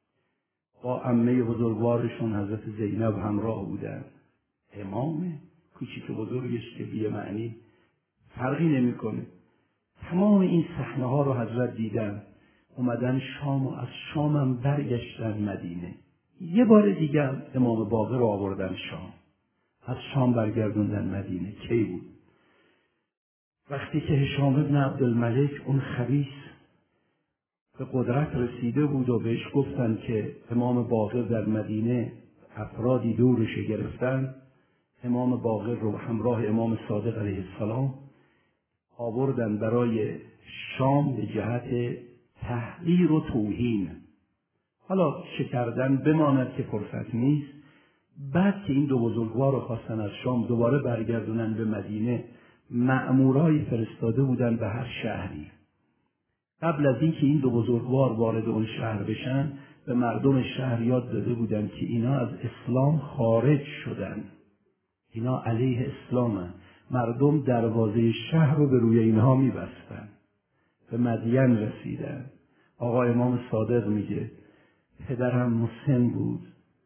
با عمه بزرگوارشون حضرت زینب همراه بودن، امام کوچیک بزرگش که بی معنی فرقی نمیکنه، تمام این صحنه ها رو حضرت دیدن، اومدن شام و از شام هم برگشتن مدینه. یه بار دیگه امام باقر رو آوردن شام، از شام برگردوندن مدینه. کی بود؟ وقتی که هشام بن عبدالملک اون خبیث به قدرت رسیده بود و بهش گفتن که امام باقر در مدینه افرادی دورش گرفتن، امام باقر رو همراه امام صادق علیه السلام آوردن برای شام به جهت تحقیر و توهین. حالا چه کردن بماند که فرصت نیست. بعد که این دو بزرگوار رو خواستن از شام دوباره برگردونن به مدینه، مأمورای فرستاده بودن به هر شهری. قبل از اینکه این دو بزرگوار وارد اون شهر بشن، به مردم شهر یاد داده بودن که اینا از اسلام خارج شدن، اینا علیه اسلامن. مردم دروازه شهر رو به روی اینها میبستن. به مدین رسیدن. آقا امام صادق میگه پدرم مسن بود،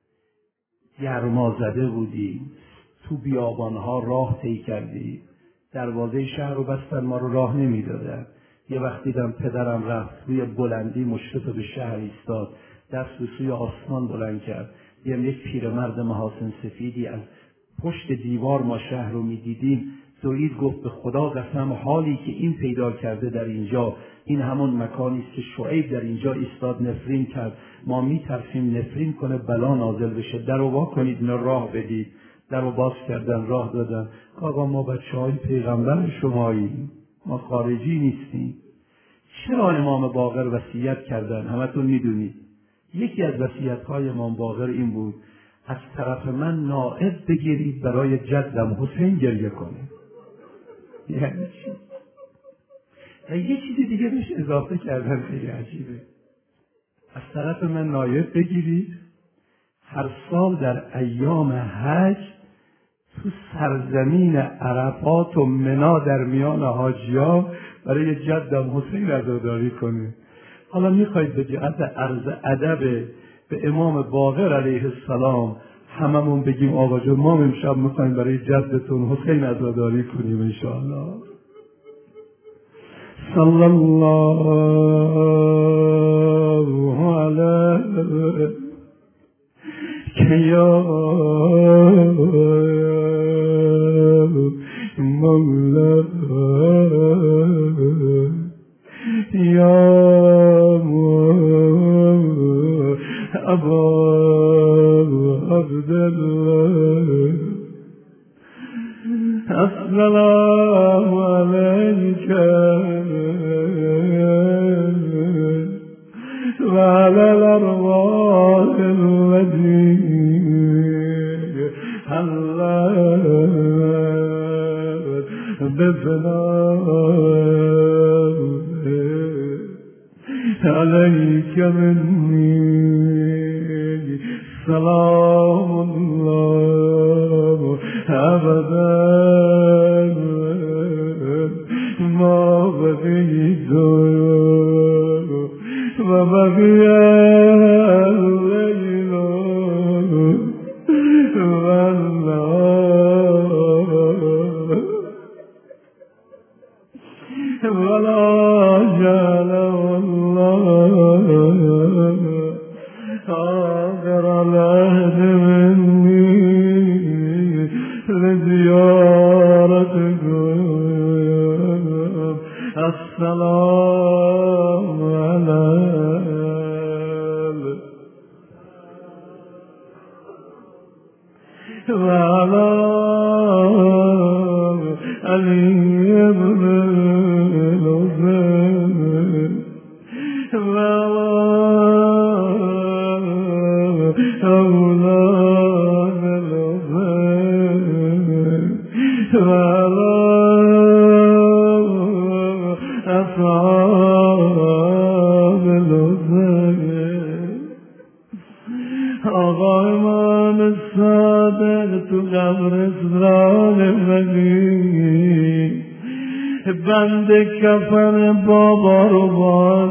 گرما زده بودیم، تو بیابانها راه طی کردیم، دروازه شهر رو بستن، ما رو راه نمیدادن. یه وقت دیدم پدرم رفت روی بلندی مشرف به شهر ایستاد، دست به سوی آسمان بلند کرد. یک پیرمرد محاسن سفیدی از پشت دیوار ما شهر رو میدیدیم، دوید گفت به خدا قسم حالی که این پیدا کرده در اینجا، این همون مکانی است که شعیب در اینجا ایستاد نفرین کرد، ما میترسیم نفرین کنه بلا نازل بشه، درو وا کنید اینا راه بدید. درو باز کردن، راه دادن. آقا ما بچه‌های پیغمبر شماییم، ما خارجی نیستیم. چرا امام باقر وصیت کردن؟ همتون میدونید. یکی از وصیت‌های امام باقر این بود از طرف من نائب بگیرید برای جدم حسین گریه کنه. یعنی چی؟ و یه چیزی دیگه بهش اضافه کردن خیلی عجیبه. از طرف من نائب بگیرید هر سال در ایام حج تو سرزمین عرفات و منا در میان حاجی‌ها برای جدم حسین عزاداری کنه. حالا میخواید به جهت عرض ادب به امام باقر علیه السلام هممون بگیم آقا جون ما امشب میخوایم برای جدتون حسین عزاداری کنیم انشاءالله. صلی الله علیه که یا مولا یا ابا عبدالله السلام علیک و علی الارواح الذی حلت بفنائه علیک منی سلام الله ابدا ما بقیت و بقی اللیل و النهار ولا جعل الله آخر العهد مني لزيارتكم السلام عليك وعلى علي بن الحسين وعلى أولاد الحسين وعلى أصحاب الحسين آقا امام الصادق تو قبرستان مدینه بند کفن بابا رو باز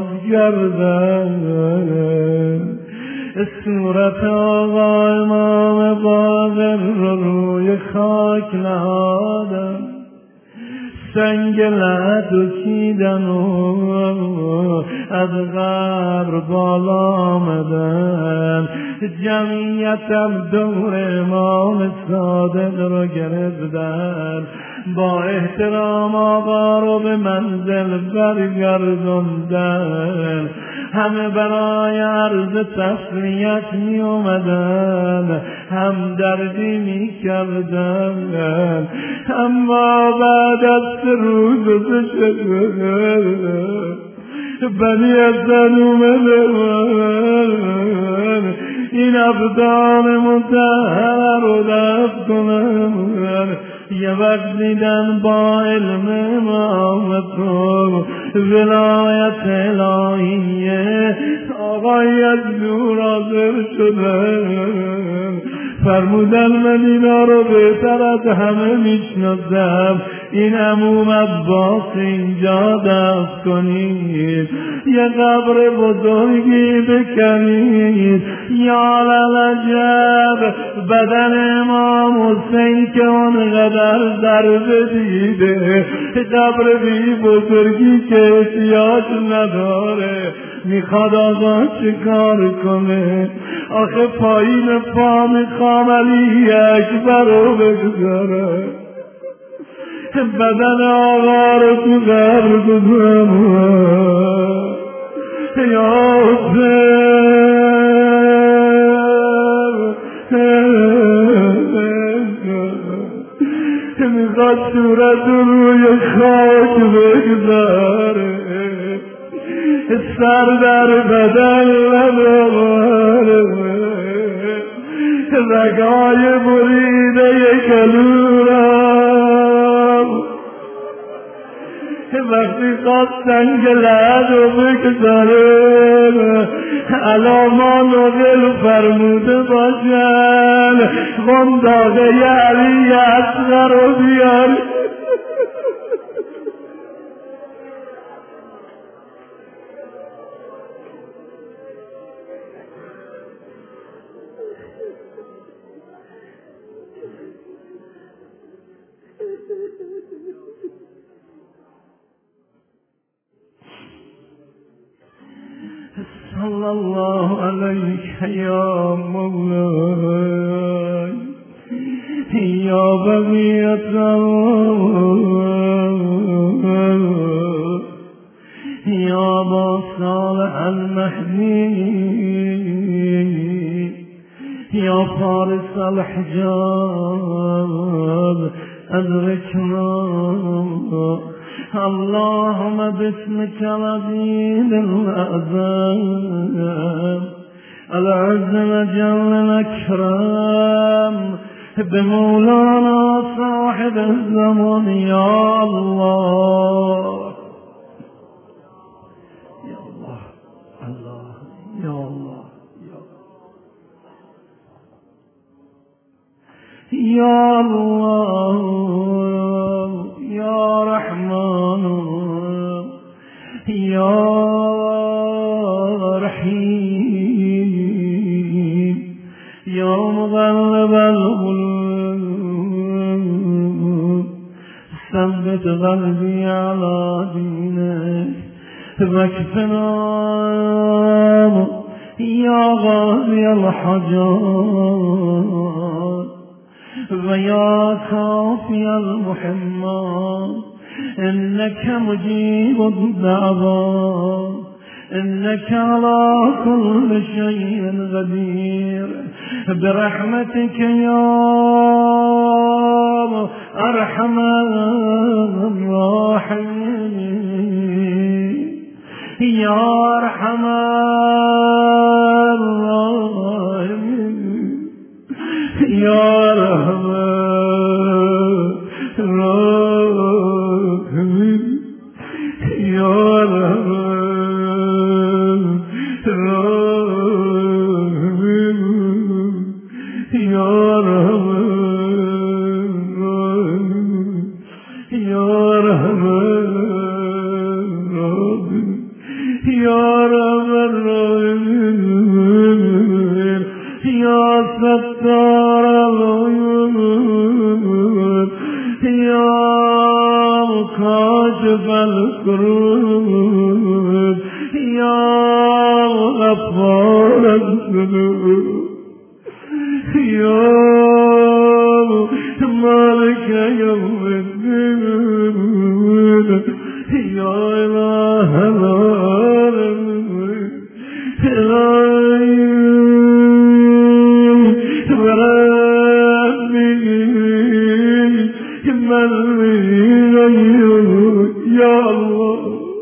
کردن صورت آقا امام باقر رو روی خاک نهادن سنگ لعدو کیدن و از غر بالا آمدن جمعیتم دور امام صادق رو گرفتن با احترام آقا رو به منزل برگردوندن همه برای عرض تسلیت می اومدن هم دردی می کردن اما بعد از 3 روز بنی حسن اومدن این ابدان مطهر رو دفن کنن یه وقت دیدن با علم امامتون ولایت الهیه آقای از نور حاضر شدن فرمودن من اینا رو بهتر از همه میشناسم این عموم عباس اینجا دفن کنید یه قبر بزرگی بکنید یا للعجب بدن امام حسین که اونقدر ضربه دیده قبر بی بزرگی که احتیاج نداره میخواد آقا چه کار کنه آخه پایین پا میخوام علی اکبر رو بگذاره بدن آقا رو تو قبر گذارم یا حسین میخواد صورت روی خاک بگذاره سر در بدن نداره رگای بریده کلورم وقتی خواست سنگ لعد رو بگذاره علامان و غل فرموده باشن غنداغه علی اصغر رو بیاری صلى الله عليك يا مولاي يا بقية الله يا أبا صالح المهدي يا فارس الحجاب أدركنا اللهم باسمك العظيم الأعظم العز الجل الأكرم بمولانا صاحب الزمان يا الله يا الله الله يا الله يا الله يا رحمن يا رحيم يا مغلب القلوب ثبت قلبي على دينك واكفنا يا غازي الحاجات ويا كافي المحمات إنك مجيب الدعوات إنك على كل شيء قدير برحمتك يا أرحم الراحمين يا أرحم الراحمين يا رحمن الراحمين يا رحمن الراحمين يا رحمن يا رحمن يا رحمن يا ستار العيون يا كاشف الكروب يا غفار الذنوب يا مالك يوم الدين يا إله العالمين يا الله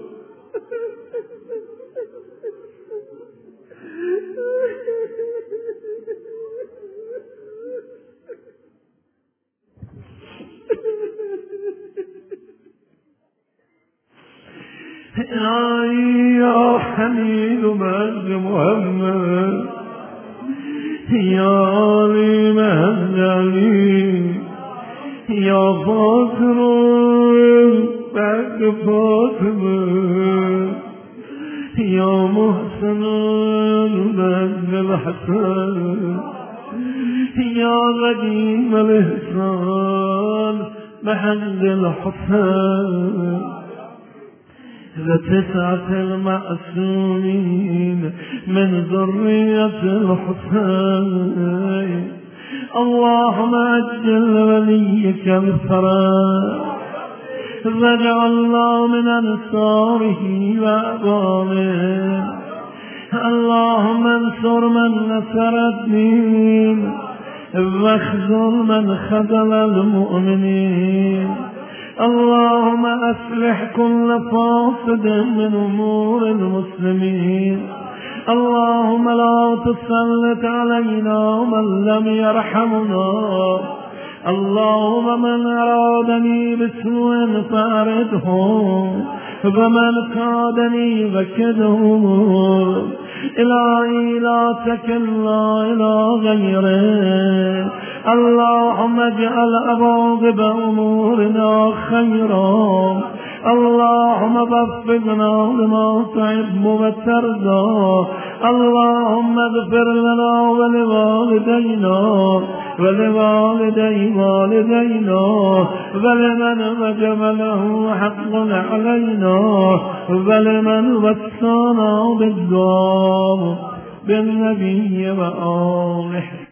يا حميد مجد محمد يا علي مهد علي يا فاطر بعد فاطمة يا محسن بعد الحسن يا قديم الإحسان بعد الحسن لتسعة المعصومين من ذرية الحسين اللهم أجل وليك الفرج واجعلنا من أنصاره وأعوانه اللهم انصر من نصر الدين واخذل من خذل المؤمنين اللهم أصلح كل فاسد من أمور المسلمين اللهم لا تسلط علينا من لم يرحمنا اللهم من أرادني بسوء فأرده ومن كادني فكده إلهي لا تكلنا إلى غيره اللهم اجعل عواقب أمورنا خيرا اللهم وفقنا لما تحب وترضى اللهم اغفر لنا ولوالدينا ولوالدي والدينا ولمن وجب له حق علينا ولمن وصانا بالدعاء بالنبي وآله